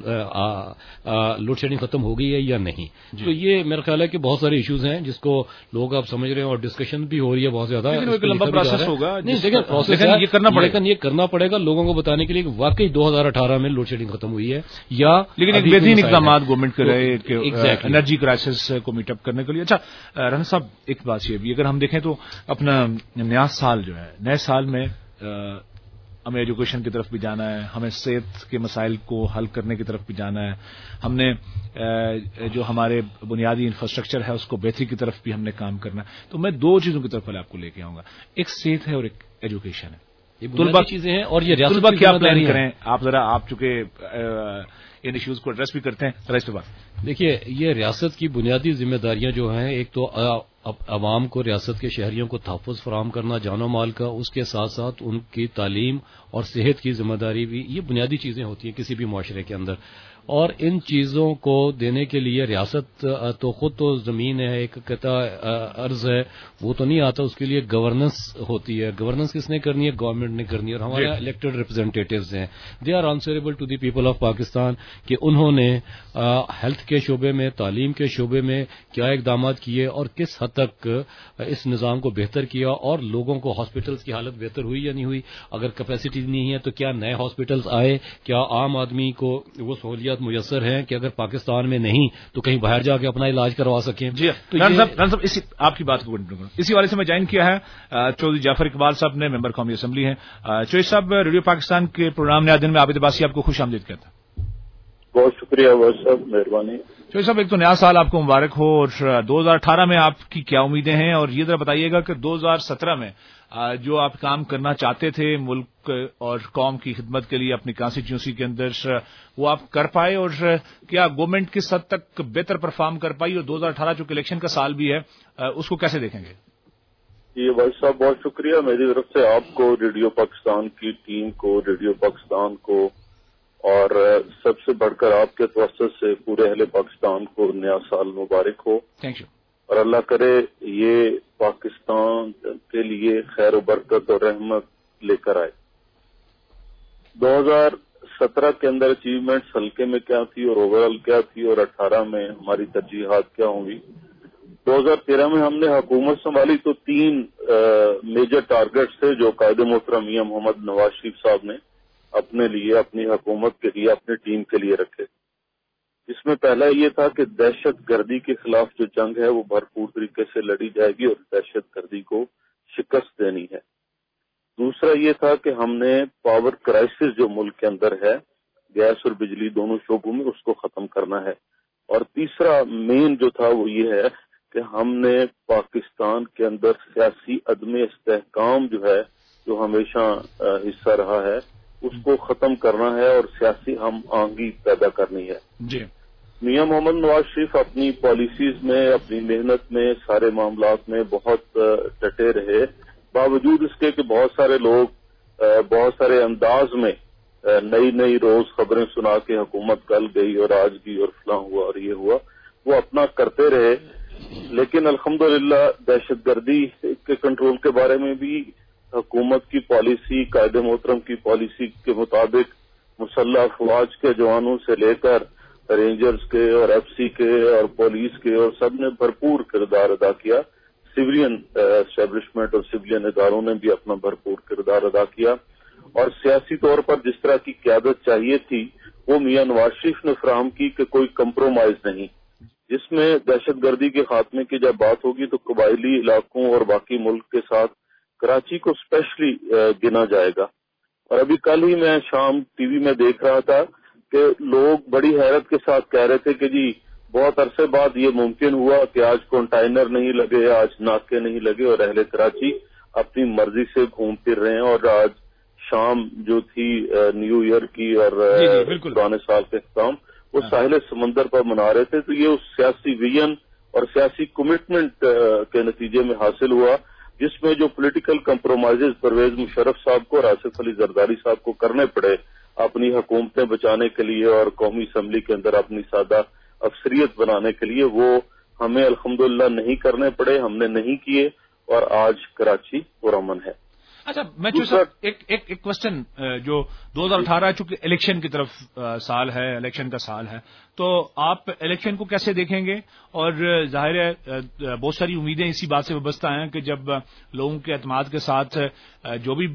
لوڈ شیڈنگ ختم ہو گئی ہے یا نہیں جی. تو یہ میرا خیال ہے کہ بہت سارے ایشوز ہیں جس کو لوگ آپ سمجھ رہے ہیں اور ڈسکشن بھی ہو رہی ہے بہت زیادہ, لمبا پروسیس ہوگا لیکن یہ کرنا پڑے گا لوگوں کو بتانے کے لیے کہ واقعی دو ہزار اٹھارہ میں لوڈ شیڈنگ ختم ہوئی ہے یا لیکن ایک بہترین اقدامات گورنمنٹ کر رہے ہیں انرجی کرائسس کو میٹ اپ کرنے کے لیے. اچھا رانا صاحب ایک بات یہ بھی اگر ہم دیکھیں تو اپنا نیا سال جو ہے نئے سال میں ہمیں ایجوکیشن کی طرف بھی جانا ہے, ہمیں صحت کے مسائل کو حل کرنے کی طرف بھی جانا ہے, ہم نے جو ہمارے بنیادی انفراسٹرکچر ہے اس کو بہتری کی طرف بھی ہم نے کام کرنا ہے. تو میں دو چیزوں کی طرف پہلے آپ کو لے کے آؤں گا, ایک صحت ہے اور ایک ایجوکیشن ہے. طلبا چیزیں ہیں اور یہ ریاست طلبا کیا پلان کریں آپ ذرا, آپ چونکہ ان ایشوز کو ایڈریس بھی کرتے ہیں ذرا اس پہ بات. دیکھیے یہ ریاست کی بنیادی ذمہ داریاں جو ہیں, ایک تو عوام کو ریاست کے شہریوں کو تحفظ فراہم کرنا جان و مال کا, اس کے ساتھ ساتھ ان کی تعلیم اور صحت کی ذمہ داری بھی, یہ بنیادی چیزیں ہوتی ہیں کسی بھی معاشرے کے اندر. اور ان چیزوں کو دینے کے لیے ریاست تو خود تو زمین ہے, ایک قطع ارض ہے, وہ تو نہیں آتا, اس کے لیے گورننس ہوتی ہے. گورننس کس نے کرنی ہے؟ گورنمنٹ نے کرنی ہے. اور ہمارے الیکٹڈ ریپرزینٹیٹوز ہیں, they are answerable to the people of Pakistan کہ انہوں نے ہیلتھ کے شعبے میں, تعلیم کے شعبے میں کیا اقدامات کیے اور کس حد تک اس نظام کو بہتر کیا, اور لوگوں کو ہاسپٹلس کی حالت بہتر ہوئی یا نہیں ہوئی. اگر کیپیسٹی نہیں ہے تو کیا نئے ہاسپٹلس آئے, کیا عام آدمی کو وہ سہولیات میسر ہیں کہ اگر پاکستان میں نہیں تو کہیں باہر جا کے اپنا علاج کروا سکیں. جی صاحب اسی آپ کی بات کو اسی والے سے میں جوائن کیا ہے چودھری جعفر اقبال صاحب نے, ممبر قومی اسمبلی ہیں. چودھری صاحب ریڈیو پاکستان کے پروگرام نیا دن میں عابد عباسی آپ کو خوش آمدید کہتا ہے. بہت شکریہ بس صاحب، مہربانی. شویب صاحب، ایک تو نیا سال آپ کو مبارک ہو، اور دو ہزار اٹھارہ میں آپ کی کیا امیدیں ہیں، اور یہ ذرا بتائیے گا کہ دو ہزار سترہ میں جو آپ کام کرنا چاہتے تھے ملک اور قوم کی خدمت کے لیے اپنی کانسٹیٹیوئنسی کے اندر، وہ آپ کر پائے، اور کیا گورنمنٹ کس حد تک بہتر پرفارم کر پائی، اور دو ہزار اٹھارہ چونکہ الیکشن کا سال بھی ہے اس کو کیسے دیکھیں گے؟ جی بھائی صاحب، بہت شکریہ میری طرف سے آپ کو، ریڈیو پاکستان کی ٹیم کو، ریڈیو پاکستان کو، اور سب سے بڑھ کر آپ کے توسط سے پورے اہل پاکستان کو نیا سال مبارک ہو. Thank you. اور اللہ کرے یہ پاکستان کے لیے خیر و برکت اور رحمت لے کر آئے. دو ہزار سترہ کے اندر اچیومنٹس ہلکے میں کیا تھی اور اوور آل کیا تھی، اور اٹھارہ میں ہماری ترجیحات کیا ہوں گی. دو ہزار تیرہ میں ہم نے حکومت سنبھالی تو تین میجر ٹارگٹس تھے جو قائد محترم میاں محمد نواز شریف صاحب نے اپنے لیے، اپنی حکومت کے لیے، اپنی ٹیم کے لیے رکھے. اس میں پہلا یہ تھا کہ دہشت گردی کے خلاف جو جنگ ہے وہ بھرپور طریقے سے لڑی جائے گی اور دہشت گردی کو شکست دینی ہے. دوسرا یہ تھا کہ ہم نے پاور کرائسس جو ملک کے اندر ہے، گیس اور بجلی دونوں شعبوں میں، اس کو ختم کرنا ہے. اور تیسرا مین جو تھا وہ یہ ہے کہ ہم نے پاکستان کے اندر سیاسی عدم استحکام جو ہے، جو ہمیشہ حصہ رہا ہے، اس کو ختم کرنا ہے اور سیاسی ہم آہنگی پیدا کرنی ہے. جی. میاں محمد نواز شریف اپنی پالیسیز میں، اپنی محنت میں، سارے معاملات میں بہت ڈٹے رہے، باوجود اس کے کہ بہت سارے لوگ بہت سارے انداز میں نئی نئی روز خبریں سنا کے حکومت کل گئی اور آج گئی اور فلاں ہوا اور یہ ہوا، وہ اپنا کرتے رہے. لیکن الحمدللہ دہشت گردی کے کنٹرول کے بارے میں بھی حکومت کی پالیسی، قائد محترم کی پالیسی کے مطابق مسلح افواج کے جوانوں سے لے کر رینجرز کے اور ایف سی کے اور پولیس کے اور سب نے بھرپور کردار ادا کیا. سویلین اسٹیبلشمنٹ اور سویلین اداروں نے بھی اپنا بھرپور کردار ادا کیا. اور سیاسی طور پر جس طرح کی قیادت چاہیے تھی وہ میاں نواز شریف نے فراہم کی کہ کوئی کمپرومائز نہیں، جس میں دہشت گردی کے خاتمے کی جب بات ہوگی تو قبائلی علاقوں اور باقی ملک کے ساتھ کراچی کو اسپیشلی گنا جائے گا. اور ابھی کل ہی میں شام ٹی وی میں دیکھ رہا تھا کہ لوگ بڑی حیرت کے ساتھ کہہ رہے تھے کہ جی بہت عرصے بعد یہ ممکن ہوا کہ آج کنٹینر نہیں لگے، آج ناکے نہیں لگے، اور اہل کراچی اپنی مرضی سے گھوم پھر رہے ہیں. اور آج شام جو تھی نیو ایئر کی اور پرانے سال کے اختتام وہ ساحل سمندر پر منا رہے تھے. تو یہ اس سیاسی ویژن اور سیاسی کمٹمنٹ کے نتیجے میں حاصل ہوا، جس میں جو پولیٹیکل کمپرومائزز پرویز مشرف صاحب کو اور آصف علی زرداری صاحب کو کرنے پڑے اپنی حکومتیں بچانے کے لیے اور قومی اسمبلی کے اندر اپنی سادہ اکثریت بنانے کے لیے، وہ ہمیں الحمدللہ نہیں کرنے پڑے، ہم نے نہیں کیے، اور آج کراچی پرامن ہے. اچھا میں ایک ایک ایک کوشچن، جو دو ہزار اٹھارہ چونکہ الیکشن کی طرف سال ہے، الیکشن کا سال ہے، تو آپ الیکشن کو کیسے دیکھیں گے؟ اور ظاہر ہے بہت ساری امیدیں اسی بات سے وابستہ ہیں کہ جب لوگوں کے اعتماد کے ساتھ جو بھی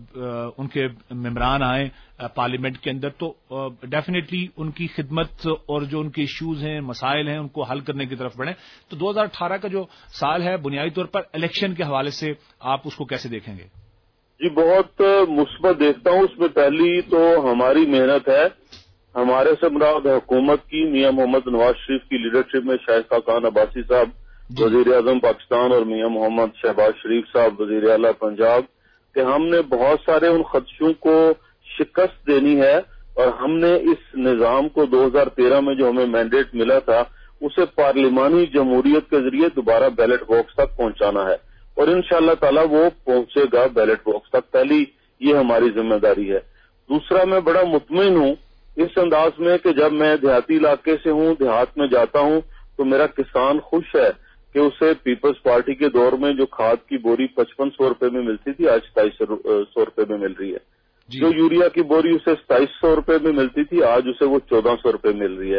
ان کے ممبران آئیں پارلیمنٹ کے اندر تو ڈیفینیٹلی ان کی خدمت اور جو ان کے ایشوز ہیں، مسائل ہیں، ان کو حل کرنے کی طرف بڑھیں. تو دو ہزار اٹھارہ کا جو سال ہے بنیادی طور پر الیکشن کے حوالے سے آپ اس کو کیسے دیکھیں گے؟ جی بہت مثبت دیکھتا ہوں. اس میں پہلی تو ہماری محنت ہے، ہمارے سے مراد حکومت کی، میاں محمد نواز شریف کی لیڈرشپ میں شاہد خاقان عباسی صاحب وزیر اعظم پاکستان اور میاں محمد شہباز شریف صاحب وزیر اعلیٰ پنجاب، کہ ہم نے بہت سارے ان خدشوں کو شکست دینی ہے، اور ہم نے اس نظام کو دو ہزار تیرہ میں جو ہمیں مینڈیٹ ملا تھا اسے پارلیمانی جمہوریت کے ذریعے دوبارہ بیلٹ باکس تک پہنچانا ہے، اور انشاءاللہ تعالی وہ پہنچے گا بیلٹ باکس تک. پہلی یہ ہماری ذمہ داری ہے. دوسرا میں بڑا مطمئن ہوں اس انداز میں کہ جب میں دیہاتی علاقے سے ہوں، دیہات میں جاتا ہوں تو میرا کسان خوش ہے کہ اسے پیپلز پارٹی کے دور میں جو کھاد کی بوری پچپن سو روپے میں ملتی تھی آج ستائیس سو روپے میں مل رہی ہے. جی. جو یوریا کی بوری اسے ستائیس سو روپے میں ملتی تھی آج اسے وہ چودہ سو روپے مل رہی ہے.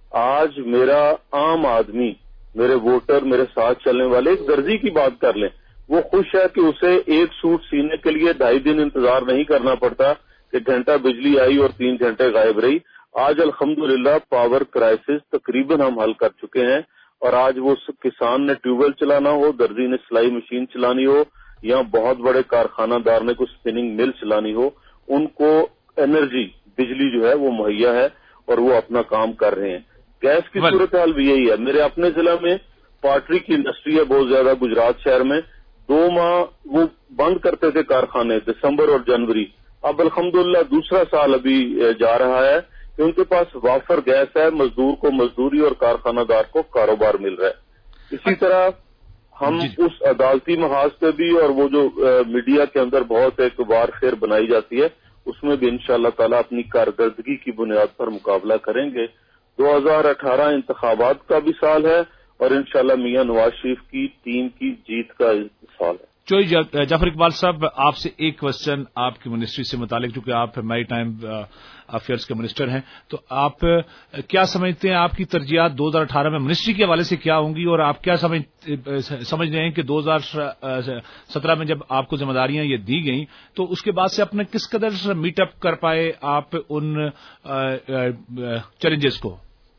آج میرا عام آدمی، میرے ووٹر، میرے ساتھ چلنے والے، ایک درزی کی بات کر لیں، وہ خوش ہے کہ اسے ایک سوٹ سینے کے لیے ڈھائی دن انتظار نہیں کرنا پڑتا کہ گھنٹہ بجلی آئی اور تین گھنٹے غائب رہی. آج الحمدللہ پاور کرائسس تقریباً ہم حل کر چکے ہیں، اور آج وہ کسان نے ٹیوب ویل چلانا ہو، درزی نے سلائی مشین چلانی ہو، یا بہت بڑے کارخانہ دار نے کوئی اسپننگ مل چلانی ہو، ان کو انرجی، بجلی جو ہے وہ مہیا ہے. اور وہ اپنا کام کر رہے ہیں. گیس کی صورتحال بھی یہی ہے. میرے اپنے ضلع میں پاٹری کی انڈسٹری ہے بہت زیادہ گجرات شہر میں. دو ماہ وہ بند کرتے تھے کارخانے دسمبر اور جنوری. اب الحمدللہ دوسرا سال ابھی جا رہا ہے کہ ان کے پاس وافر گیس ہے, مزدور کو مزدوری اور کارخانہ دار کو کاروبار مل رہا ہے. اسی طرح ہم اس عدالتی محاذ پہ بھی اور وہ جو میڈیا کے اندر بہت ایک وار فیئر بنائی جاتی ہے اس میں بھی انشاءاللہ تعالی اپنی کارکردگی کی بنیاد پر مقابلہ کریں گے. دو ہزار اٹھارہ انتخابات کا بھی سال ہے اور انشاءاللہ میاں نواز شریف کی ٹیم کی جیت کا سال ہے. چوئی جعفر اقبال صاحب, آپ سے ایک کوشچن آپ کی منسٹری سے متعلق, چونکہ آپ میری ٹائم افیئرز کے منسٹر ہیں, تو آپ کیا سمجھتے ہیں آپ کی ترجیحات دو ہزار اٹھارہ میں منسٹری کے حوالے سے کیا ہوں گی, اور آپ کیا سمجھ سمجھ رہے ہیں کہ دو ہزار سترہ میں جب آپ کو ذمہ داریاں یہ دی گئیں تو اس کے بعد سے آپ نے کس قدر میٹ اپ کر پائے آپ ان چیلنجز کو؟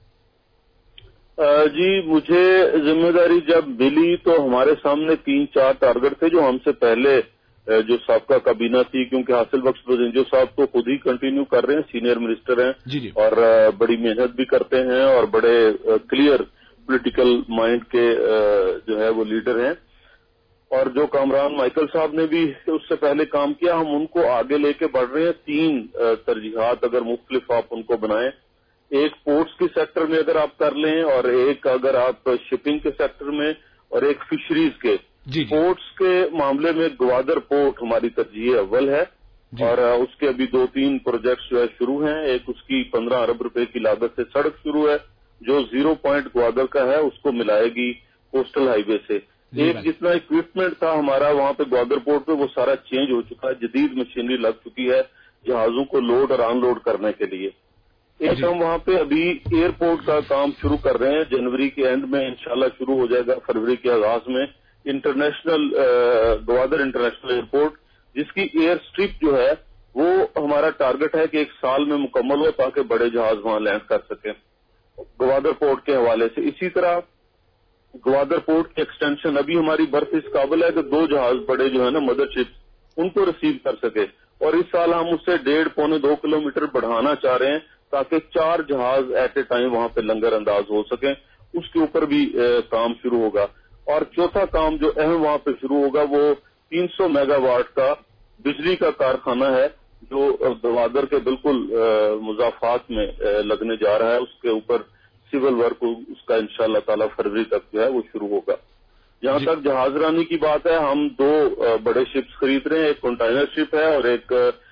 جی, مجھے ذمہ داری جب ملی تو ہمارے سامنے تین چار ٹارگٹ تھے جو ہم سے پہلے جو سابقہ کابینہ تھی, کیونکہ حاصل بخش بزنجو صاحب تو خود ہی کنٹینیو کر رہے ہیں, سینئر منسٹر ہیں جی جی. اور بڑی محنت بھی کرتے ہیں اور بڑے کلیئر پولیٹیکل مائنڈ کے جو ہے وہ لیڈر ہیں. اور جو کامران مائیکل صاحب نے بھی اس سے پہلے کام کیا, ہم ان کو آگے لے کے بڑھ رہے ہیں. تین ترجیحات اگر مختلف آپ ان کو بنائیں, ایک پورٹس کے سیکٹر میں اگر آپ کر لیں اور ایک اگر آپ شپنگ کے سیکٹر میں اور ایک فشریز کے. جی جی. پورٹس کے معاملے میں گوادر پورٹ ہماری ترجیح اول ہے جی. اور اس کے ابھی دو تین پروجیکٹس جو ہے شروع ہیں. ایک اس کی پندرہ ارب روپے کی لاگت سے سڑک شروع ہے جو زیرو پوائنٹ گوادر کا ہے, اس کو ملائے گی کوسٹل ہائی وے سے. ایک جتنا اکوپمنٹ تھا ہمارا وہاں پہ گوادر پورٹ پہ وہ سارا چینج ہو چکا ہے, جدید مشینری لگ چکی ہے جہازوں کو لوڈ اور ان لوڈ کرنے کے لیے. ایک ہم وہاں پہ ابھی ایئرپورٹ کا کام شروع کر رہے ہیں, جنوری کے اینڈ میں انشاءاللہ شروع ہو جائے گا, فروری کے آغاز میں انٹرنیشنل گوادر انٹرنیشنل ایئرپورٹ, جس کی ایئر اسٹرپ جو ہے وہ ہمارا ٹارگٹ ہے کہ ایک سال میں مکمل ہو تاکہ بڑے جہاز وہاں لینڈ کر سکیں گوادر پورٹ کے حوالے سے. اسی طرح گوادر پورٹ کی ایکسٹینشن ابھی ہماری برف اس قابل ہے کہ دو جہاز بڑے جو ہے نا مدر شپ ان کو ریسیو کر سکے, اور اس سال ہم اس سے ڈیڑھ پونے دو کلو میٹر بڑھانا چاہ رہے ہیں تاکہ چار جہاز ایٹ اے ٹائم وہاں پہ لنگر انداز ہو سکیں. اس کے اوپر بھی کام شروع ہوگا. اور چوتھا کام جو اہم وہاں پہ شروع ہوگا وہ تین سو میگا واٹ کا بجلی کا کارخانہ ہے جو گوادر کے بالکل مضافات میں لگنے جا رہا ہے. اس کے اوپر سول ورک اس کا انشاءاللہ تعالی فروری تک جو ہے وہ شروع ہوگا. جہاں تک جہاز رانی کی بات ہے, ہم دو بڑے شپس خرید رہے ہیں, ایک کنٹینر شپ ہے اور ایک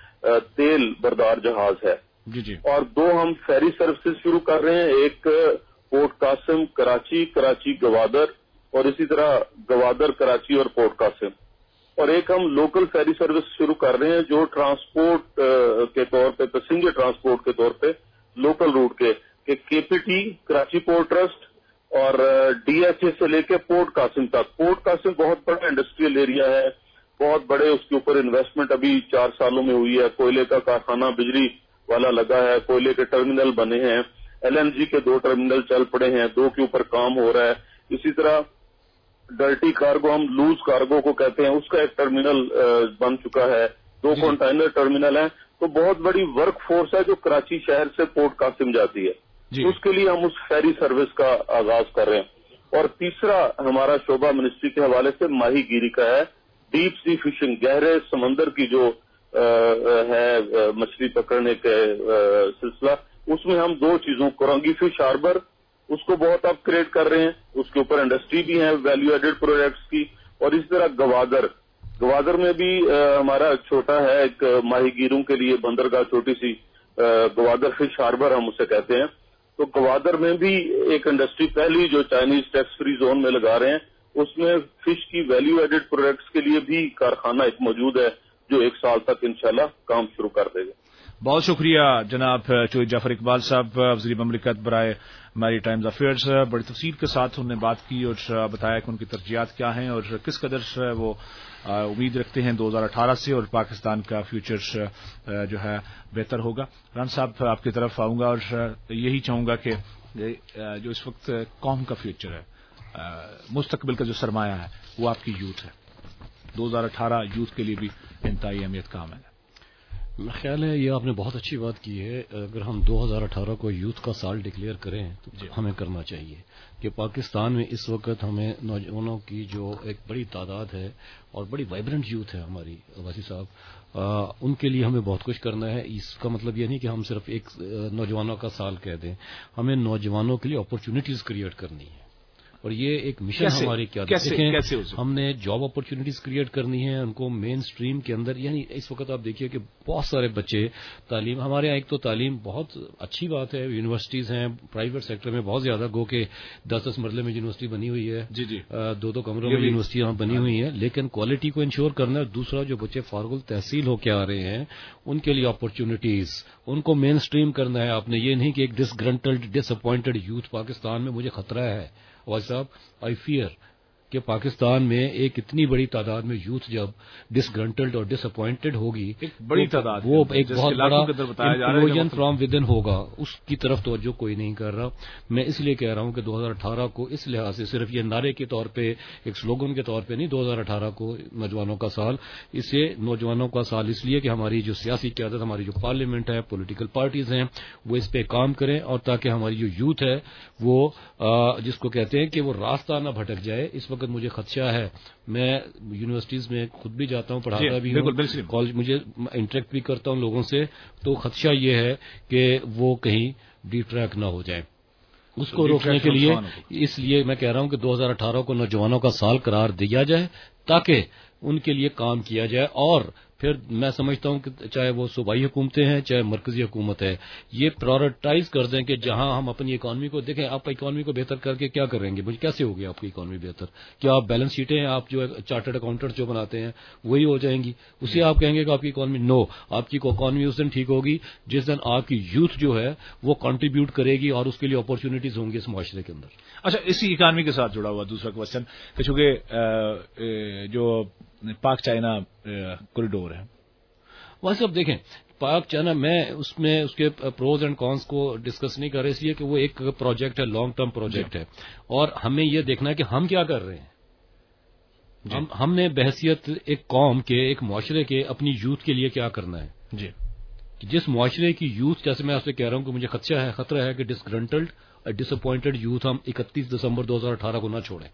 تیل بردار جہاز ہے جی جی. اور دو ہم فیری سروسز شروع کر رہے ہیں, ایک پورٹ قاسم کراچی, کراچی گوادر, اور اسی طرح گوادر کراچی اور پورٹ قاسم, اور ایک ہم لوکل فیری سروس شروع کر رہے ہیں جو ٹرانسپورٹ کے طور پہ پیسنجر ٹرانسپورٹ کے طور پہ لوکل روٹ کے کہ K P T Karachi port trust اور ڈی ایچ اے سے لے کے پورٹ قاسم تک. پورٹ قاسم بہت بڑا انڈسٹریل ایریا ہے, بہت بڑے اس کے اوپر انویسٹمنٹ ابھی چار سالوں میں ہوئی ہے. کوئلے کا کارخانہ بجلی والا لگا ہے, کوئلے کے ٹرمینل بنے ہیں, ایل این جی کے دو ٹرمینل چل پڑے ہیں, دو کے اوپر کام ہو رہا ہے. اسی طرح ڈرٹی کارگو ہم لوز کارگو کو کہتے ہیں, اس کا ایک ٹرمینل بن چکا ہے, دو کنٹینر ٹرمینل ہیں. تو بہت بڑی ورک فورس ہے جو کراچی شہر سے پورٹ قاسم جاتی ہے جی. اس کے لیے ہم اس فیری سروس کا آغاز کر رہے ہیں. اور تیسرا ہمارا شعبہ منسٹری کے حوالے سے ماہی گیری کا ہے, ڈیپ سی فشنگ, گہرے سمندر کی جو ہے مچھلی پکڑنے کے سلسلہ, اس میں ہم دو چیزوں کرنگی فش ہاربر اس کو بہت اپ گریڈ کر رہے ہیں, اس کے اوپر انڈسٹری بھی ہے ویلیو ایڈڈ پروڈکٹس کی. اور اسی طرح گوادر گوادر میں بھی ہمارا چھوٹا ہے ایک ماہی گیروں کے لیے بندرگاہ, چھوٹی سی گوادر فش ہاربر ہم اسے کہتے ہیں. تو گوادر میں بھی ایک انڈسٹری پہلی جو چائنیز ٹیکس فری زون میں لگا رہے ہیں, اس میں فش کی ویلیو ایڈڈ پروڈکٹس کے لیے بھی کارخانہ ایک موجود ہے جو ایک سال تک انشاءاللہ کام شروع کر دے گا. بہت شکریہ جناب چوئی جعفر اقبال صاحب, وزیر مملکت برائے میری ٹائمز افیئرز. بڑی تفصیل کے ساتھ انہوں نے بات کی اور بتایا کہ ان کی ترجیحات کیا ہیں اور کس قدر وہ امید رکھتے ہیں دو ہزار اٹھارہ سے اور پاکستان کا فیوچر جو ہے بہتر ہوگا. ران صاحب آپ کی طرف آؤں گا اور یہی چاہوں گا کہ جو اس وقت قوم کا فیوچر ہے, مستقبل کا جو سرمایہ ہے وہ آپ کی یوتھ ہے. دو ہزار اٹھارہ یوتھ کے لیے بھی انتہائی اہمیت کا عمل ہے. میرا خیال ہے یہ آپ نے بہت اچھی بات کی ہے. اگر ہم دو ہزار اٹھارہ کو یوتھ کا سال ڈکلیئر کریں تو ہمیں کرنا چاہیے کہ پاکستان میں اس وقت ہمیں نوجوانوں کی جو ایک بڑی تعداد ہے اور بڑی وائبرنٹ یوتھ ہے ہماری واسی صاحب, آ, ان کے لیے ہمیں بہت کچھ کرنا ہے. اس کا مطلب یہ نہیں کہ ہم صرف ایک نوجوانوں کا سال کہہ دیں, ہمیں نوجوانوں کے لیے اپرچونٹیز کریٹ کرنی ہے اور یہ ایک مشن ہماری کیا دیکھیں ہم نے جاب اپرچونٹیز کریٹ کرنی ہے ان کو مین سٹریم کے اندر. یعنی اس وقت آپ دیکھیے کہ بہت سارے بچے تعلیم ہمارے یہاں, ایک تو تعلیم بہت اچھی بات ہے, یونیورسٹیز ہیں پرائیویٹ سیکٹر میں بہت زیادہ, گو کہ دس دس مرلے میں یونیورسٹی بنی ہوئی ہے, جی جی دو دو کمروں میں یونیورسٹیاں بنی ہوئی ہیں, لیکن کوالٹی کو انشور کرنا ہے. دوسرا جو بچے فارغ التحصیل ہو کے آ رہے ہیں ان کے لیے اپرچونٹیز ان کو مین سٹریم کرنا ہے. آپ نے یہ نہیں کہ ایک disgruntled disappointed youth Pakistan میں مجھے خطرہ ہے واجد صاحب, آئی فیئر کہ پاکستان میں ایک اتنی بڑی تعداد میں یوتھ جب ڈس گرنٹلڈ اور ڈس اپوائنٹڈ ہوگی, ایک بڑی تعداد وہ ایک بہت بڑا انفلوژن فرام ود ان ہوگا, اس کی طرف توجہ کوئی نہیں کر رہا. میں اس لیے کہہ رہا ہوں کہ دو ہزار اٹھارہ کو اس لحاظ سے صرف یہ نعرے کے طور پہ ایک سلوگن کے طور پہ نہیں, دو ہزار اٹھارہ کو نوجوانوں کا سال, اسے نوجوانوں کا سال اس لیے کہ ہماری جو سیاسی قیادت, ہماری جو پارلیمنٹ ہے, پولیٹیکل پارٹیز ہیں, وہ اس پہ کام کریں اور تاکہ ہماری جو یوتھ ہے وہ جس کو کہتے ہیں کہ وہ راستہ نہ بھٹک جائے. اس وقت مجھے خدشہ ہے, میں یونیورسٹیز میں خود بھی جاتا ہوں, پڑھاتا بھی ہوں, کالج مجھے انٹریکٹ بھی کرتا ہوں لوگوں سے, تو خدشہ یہ ہے کہ وہ کہیں ڈی ٹریک نہ ہو جائیں. اس کو روکنے کے لیے اس لیے میں کہہ رہا ہوں کہ دو ہزار اٹھارہ کو نوجوانوں کا سال قرار دیا جائے تاکہ ان کے لیے کام کیا جائے. اور پھر میں سمجھتا ہوں کہ چاہے وہ صوبائی حکومتیں ہیں چاہے مرکزی حکومت ہے, یہ پرائورٹائز کر دیں کہ جہاں ہم اپنی اکانومی کو دیکھیں. آپ اکانومی کو بہتر کر کے کیا کریں گے, مجھے کیسے ہوگی آپ کی اکانومی بہتر؟ کیا آپ بیلنس شیٹیں ہیں آپ جو چارٹرڈ اکاؤنٹنٹ جو بناتے ہیں وہی ہو جائیں گی, اسے آپ کہیں گے کہ آپ کی اکانومی؟ نو, آپ کی اکانومی اس دن ٹھیک ہوگی جس دن آپ کی یوتھ جو ہے وہ کنٹریبیوٹ کرے گی اور اس کے لیے اپرچونٹیز ہوں گی اس معاشرے کے اندر. اچھا, اسی اکانومی کے ساتھ جڑا ہوا دوسرا کوشچن کہ چونکہ جو پاک چائنا کوریڈور ہے, ویسے اب دیکھیں پاک چائنا, میں اس میں اس کے پروز اینڈ کونس کو ڈسکس نہیں کر رہے, اس لیے کہ وہ ایک پروجیکٹ ہے, لانگ ٹرم پروجیکٹ ہے, اور ہمیں یہ دیکھنا ہے کہ ہم کیا کر رہے ہیں. ہم ہم نے بحیثیت ایک قوم کے, ایک معاشرے کے, اپنی یوتھ کے لیے کیا کرنا ہے. جی, جس معاشرے کی یوتھ, جیسے میں آپ سے کہہ رہا ہوں کہ مجھے خدشہ ہے خطرہ ہے کہ ڈس گرنٹلڈ اور ڈس اپوائنٹڈ یوتھ ہم اکتیس دسمبر دو ہزار اٹھارہ کو نہ چھوڑیں.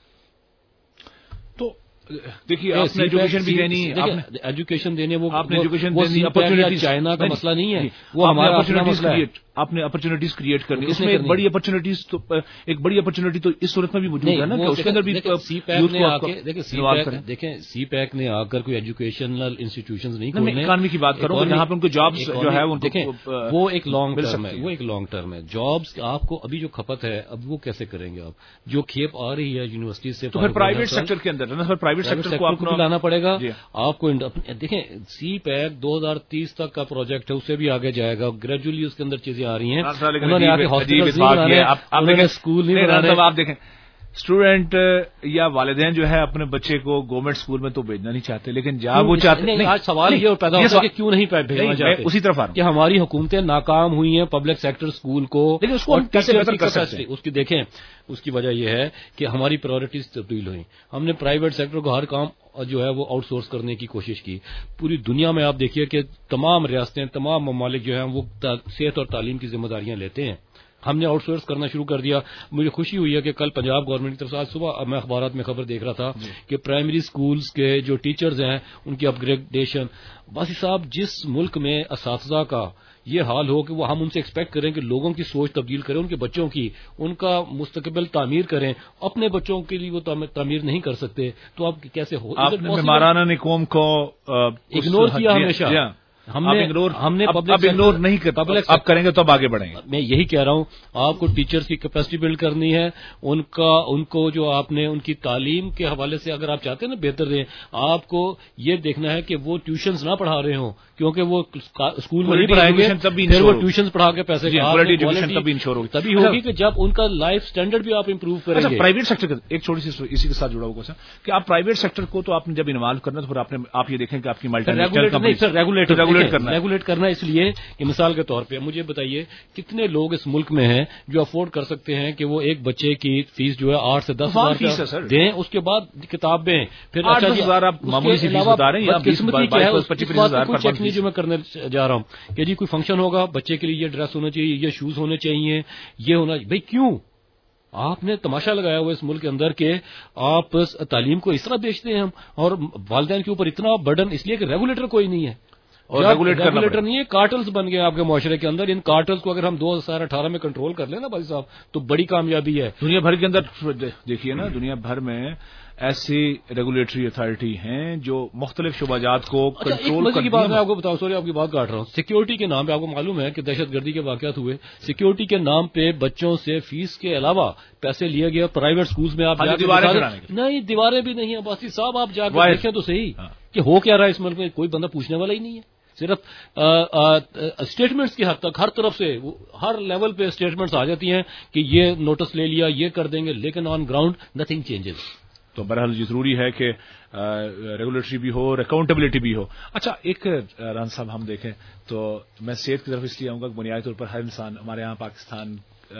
تو دیکھیے آپ نے ایجوکیشن بھی دینی, ایجوکیشن دینے, وہ آپ نے ایجوکیشن دینی, اپرچونٹیز چائنا کا مسئلہ نہیں ہے, وہ ہمارا اپرچونٹیز کریٹ, آپ نے اپرچونٹیز کریٹ کرنی, اس میں ایک بڑی اپرچونٹیز تو ایک بڑی اپرچونٹی تو اس صورت میں بھی موجود ہے نا کہ اس کے اندر بھی سی پیک نے آ کے دیکھیں دیکھیں سی پیک نے آ کر کوئی ایجوکیشنل انسٹیٹیوشنز نہیں کھولنے, اکانومی کی بات کرو جہاں پہ ان کو جابس جو ہے دیکھیں وہ ایک لانگ ٹرم ہے, وہ ایک لانگ ٹرم ہے. جابس آپ کو ابھی جو کھپت ہے اب وہ کیسے کریں گے آپ, جو کھیپ آ رہی ہے یونیورسٹی سے, تو پھر پرائیویٹ سیکٹر کے اندر نا, پرائیویٹ سیکٹر کو آپ لانا پڑے گا آپ کو. دیکھیں سی پیک دو ہزار تیس تک کا پروجیکٹ ہے, اسے بھی آگے جائے گا, گریجولی اس کے اندر چیزیں آ رہی ہیں. انہوں نے آ کے ہاسپٹل اسکول نہیں بنانے. آپ دیکھیں اسٹوڈینٹ یا والدین جو ہے اپنے بچے کو گورنمنٹ اسکول میں تو بھیجنا نہیں چاہتے, لیکن جہاں وہ چاہتے ہیں, آج سوال یہ پیدا ہوتا ہے کہ کیوں نہیں بھیجنا چاہتے, اسی طرف کہ ہماری حکومتیں ناکام ہوئی ہیں پبلک سیکٹر اسکول کو, لیکن اس کو کیسے بہتر کر سکتے ہیں. اس کی دیکھیں اس کی وجہ یہ ہے کہ ہماری پرائرٹیز تبدیل ہوئی. ہم نے پرائیویٹ سیکٹر کو ہر کام جو ہے وہ آؤٹ سورس کرنے کی کوشش کی. پوری دنیا میں آپ دیکھیے کہ تمام ریاستیں, تمام ممالک جو ہیں وہ صحت اور تعلیم کی ذمہ داریاں لیتے ہیں. ہم نے آؤٹ سورس کرنا شروع کر دیا. مجھے خوشی ہوئی ہے کہ کل پنجاب گورنمنٹ کی طرف سے, آج صبح میں اخبارات میں خبر دیکھ رہا تھا کہ پرائمری سکولز کے جو ٹیچرز ہیں ان کی اپ گریڈیشن. باسی صاحب, جس ملک میں اساتذہ کا یہ حال ہو کہ وہ ہم ان سے ایکسپیکٹ کریں کہ لوگوں کی سوچ تبدیل کریں, ان کے بچوں کی, ان کا مستقبل تعمیر کریں, اپنے بچوں کے لیے وہ تعمیر نہیں کر سکتے, تو آپ کیسے ہو؟ مہمانانہ نے قوم کو اگنور کیا ہمیشہ. ہم نے ہم نے اب اگنور نہیں کرتا, اب کریں گے تو اب آگے بڑھیں گے. میں یہی کہہ رہا ہوں, آپ کو ٹیچرز کی کیپیسٹی بلڈ کرنی ہے, ان کا ان کو جو آپ نے ان کی تعلیم کے حوالے سے اگر آپ چاہتے ہیں نا بہتر دیں, آپ کو یہ دیکھنا ہے کہ وہ ٹیوشنز نہ پڑھا رہے ہوں, کیونکہ وہ اسکول میں نہیں پڑھائیں گے, پھر وہ ٹیوشنز پڑھا کے پیسے تبھی ہوگی کہ جب ان کا لائف اسٹینڈرڈ بھی آپ امپروو کریں گے. پرائیویٹ سیکٹر ایک چھوٹی سی اسی کے ساتھ جڑا ہوا کہ آپ پرائیویٹ سیکٹر کو تو آپ نے جب انوالو کرنا تو پھر آپ نے آپ یہ دیکھیں کہ آپ کی ملٹی نیشنل ریگولیٹ کرنا اس لیے کہ مثال کے طور پہ مجھے بتائیے کتنے لوگ اس ملک میں ہیں جو افورڈ کر سکتے ہیں کہ وہ ایک بچے کی فیس جو ہے آٹھ سے دس ہزار دیں, اس کے بعد کتابیں, پھر چیکنگ جو میں کرنے جا رہا ہوں کہ جی کوئی فنکشن ہوگا بچے کے لیے یہ ڈریس ہونا چاہیے, یہ شوز ہونے چاہیے, یہ ہونا بھائی کیوں آپ نے تماشا لگایا ہوا اس ملک کے اندر کہ آپ تعلیم کو اس طرح بیچتے ہیں ہم, اور والدین کے اوپر اتنا برڈن اس لیے کہ ریگولیٹر کوئی نہیں ہے اور ریگولیٹر نہیں ہے, کارٹلز بن گئے آپ کے معاشرے کے اندر. ان کارٹلز کو اگر ہم دو ہزار اٹھارہ میں کنٹرول کر لیں نا بھائی صاحب تو بڑی کامیابی ہے. دنیا بھر کے اندر دیکھیے نا, دنیا بھر میں ایسی ریگولیٹری اتھارٹی ہیں جو مختلف شعبہ جات کو کنٹرول کرتی ہیں. بات میں آپ کو بتاؤں, سوری آپ کی بات کاٹ رہا ہوں. سیکیورٹی کے نام پہ آپ کو معلوم ہے کہ دہشت گردی کے واقعات ہوئے, سیکیورٹی کے نام پہ بچوں سے فیس کے علاوہ پیسے لیے گئے پرائیویٹ سکولز میں. آپ نہیں دیواریں بھی نہیں ہیں باسی صاحب, آپ جا کے دیکھیں تو صحیح کہ ہو کیا رہا ہے اس ملک میں, کوئی بندہ پوچھنے والا ہی نہیں ہے. صرف اسٹیٹمنٹس کی حد تک ہر طرف سے ہر لیول پہ اسٹیٹمنٹس آ جاتی ہیں کہ یہ نوٹس لے لیا, یہ کر دیں گے, لیکن آن گراؤنڈ نتھنگ چینجز. تو بہرحال یہ ضروری ہے کہ ریگولیٹری بھی ہو اور اکاؤنٹیبلٹی بھی ہو. اچھا ایک ران صاحب ہم دیکھیں تو میں صحت کی طرف اس لیے آؤں گا کہ بنیادی طور پر ہر انسان ہمارے یہاں پاکستان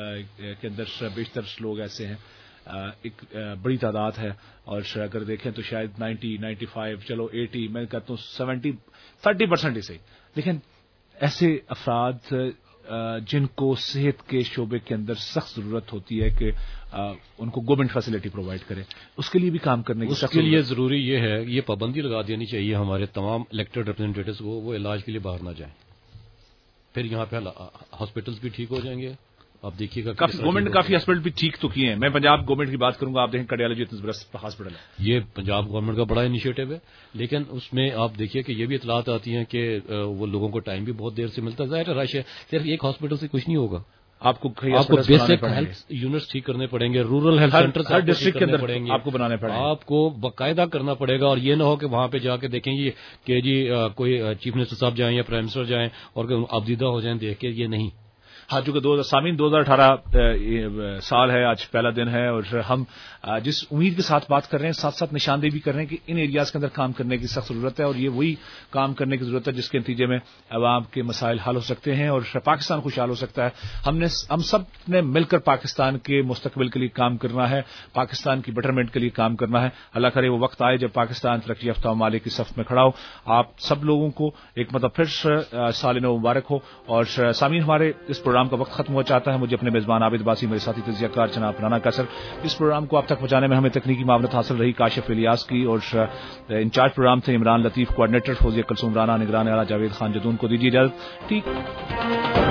کے اندر بیشتر لوگ ایسے ہیں, ایک بڑی تعداد ہے, اور اگر دیکھیں تو شاید نائنٹی نائنٹی فائیو چلو ایٹی میں کہتا ہوں سیونٹی تھرٹی پرسینٹ ہی صحیح, لیکن ایسے افراد جن کو صحت کے شعبے کے اندر سخت ضرورت ہوتی ہے کہ ان کو گورنمنٹ فیسلٹی پرووائڈ کرے, اس کے لیے بھی کام کرنے کی اس کے لیے ضروری یہ ہے, یہ پابندی لگا دینی چاہیے ہمارے تمام الیکٹڈ ریپرزینٹیٹوز کو, وہ علاج کے لیے باہر نہ جائیں. پھر یہاں پہ ہاسپٹلس بھی ٹھیک ہو جائیں گے. آپ دیکھیے گا گورنمنٹ نے کافی ہاسپٹل بھی ٹھیک تو کیے ہیں. میں پنجاب گورنمنٹ کی بات کروں گا, آپ دیکھیں کارڈیالوجی ہاسپٹل ہے, یہ پنجاب گورنمنٹ کا بڑا انیشیٹو ہے, لیکن اس میں آپ دیکھیے کہ یہ بھی اطلاعات آتی ہیں کہ وہ لوگوں کو ٹائم بھی بہت دیر سے ملتا ہے. ظاہر رش ہے, صرف ایک ہاسپٹل سے کچھ نہیں ہوگا, آپ کو آپ کو بیسک ہیلتھ یونٹس ٹھیک کرنے پڑیں گے, رورل ہیلتھ سینٹر ہر ڈسٹرکٹ کے اندر پڑیں گے, آپ کو بنانے پڑیں گے, آپ کو باقاعدہ کرنا پڑے گا. اور یہ نہ ہو کہ وہاں پہ جا کے دیکھیں گے کہ جی کوئی چیف منسٹر صاحب جائیں یا پرائم منسٹر جائیں اور ابدیدہ ہو جائیں دیکھ کے, یہ نہیں. ہاں چونکہ دو سامعین دو ہزار اٹھارہ سال ہے, آج پہلا دن ہے, اور ہم جس امید کے ساتھ بات کر رہے ہیں ساتھ ساتھ نشاندہی بھی کر رہے ہیں کہ ان ایریاز کے اندر کام کرنے کی سخت ضرورت ہے, اور یہ وہی کام کرنے کی ضرورت ہے جس کے نتیجے میں عوام کے مسائل حل ہو سکتے ہیں اور پاکستان خوشحال ہو سکتا ہے. ہم نے ہم سب نے مل کر پاکستان کے مستقبل کے لیے کام کرنا ہے, پاکستان کی بیٹرمنٹ کے لیے کام کرنا ہے. اللہ کرے وہ وقت آئے جب پاکستان ترقی یافتہ ممالک کی صف میں کھڑا ہو. آپ سب لوگوں کو ایک مطلب پھر سال نو مبارک ہو. اور سامعین ہمارے اس پروگرام کا وقت ختم ہو چاہتا ہے. مجھے اپنے میزبان عابد باسی, میرے ساتھی تجزیہ کار جناب رانا قاصر, اس پروگرام کو آپ تک پہنچانے میں ہمیں تکنیکی معاونت حاصل رہی کاشف الیاس کی, اور انچارج پروگرام تھے عمران لطیف, کوآرڈینیٹر فوزیہ کلثوم رانا, نگران اعلیٰ جاوید خان جدون. کو دیجیے اجازت. ٹھیک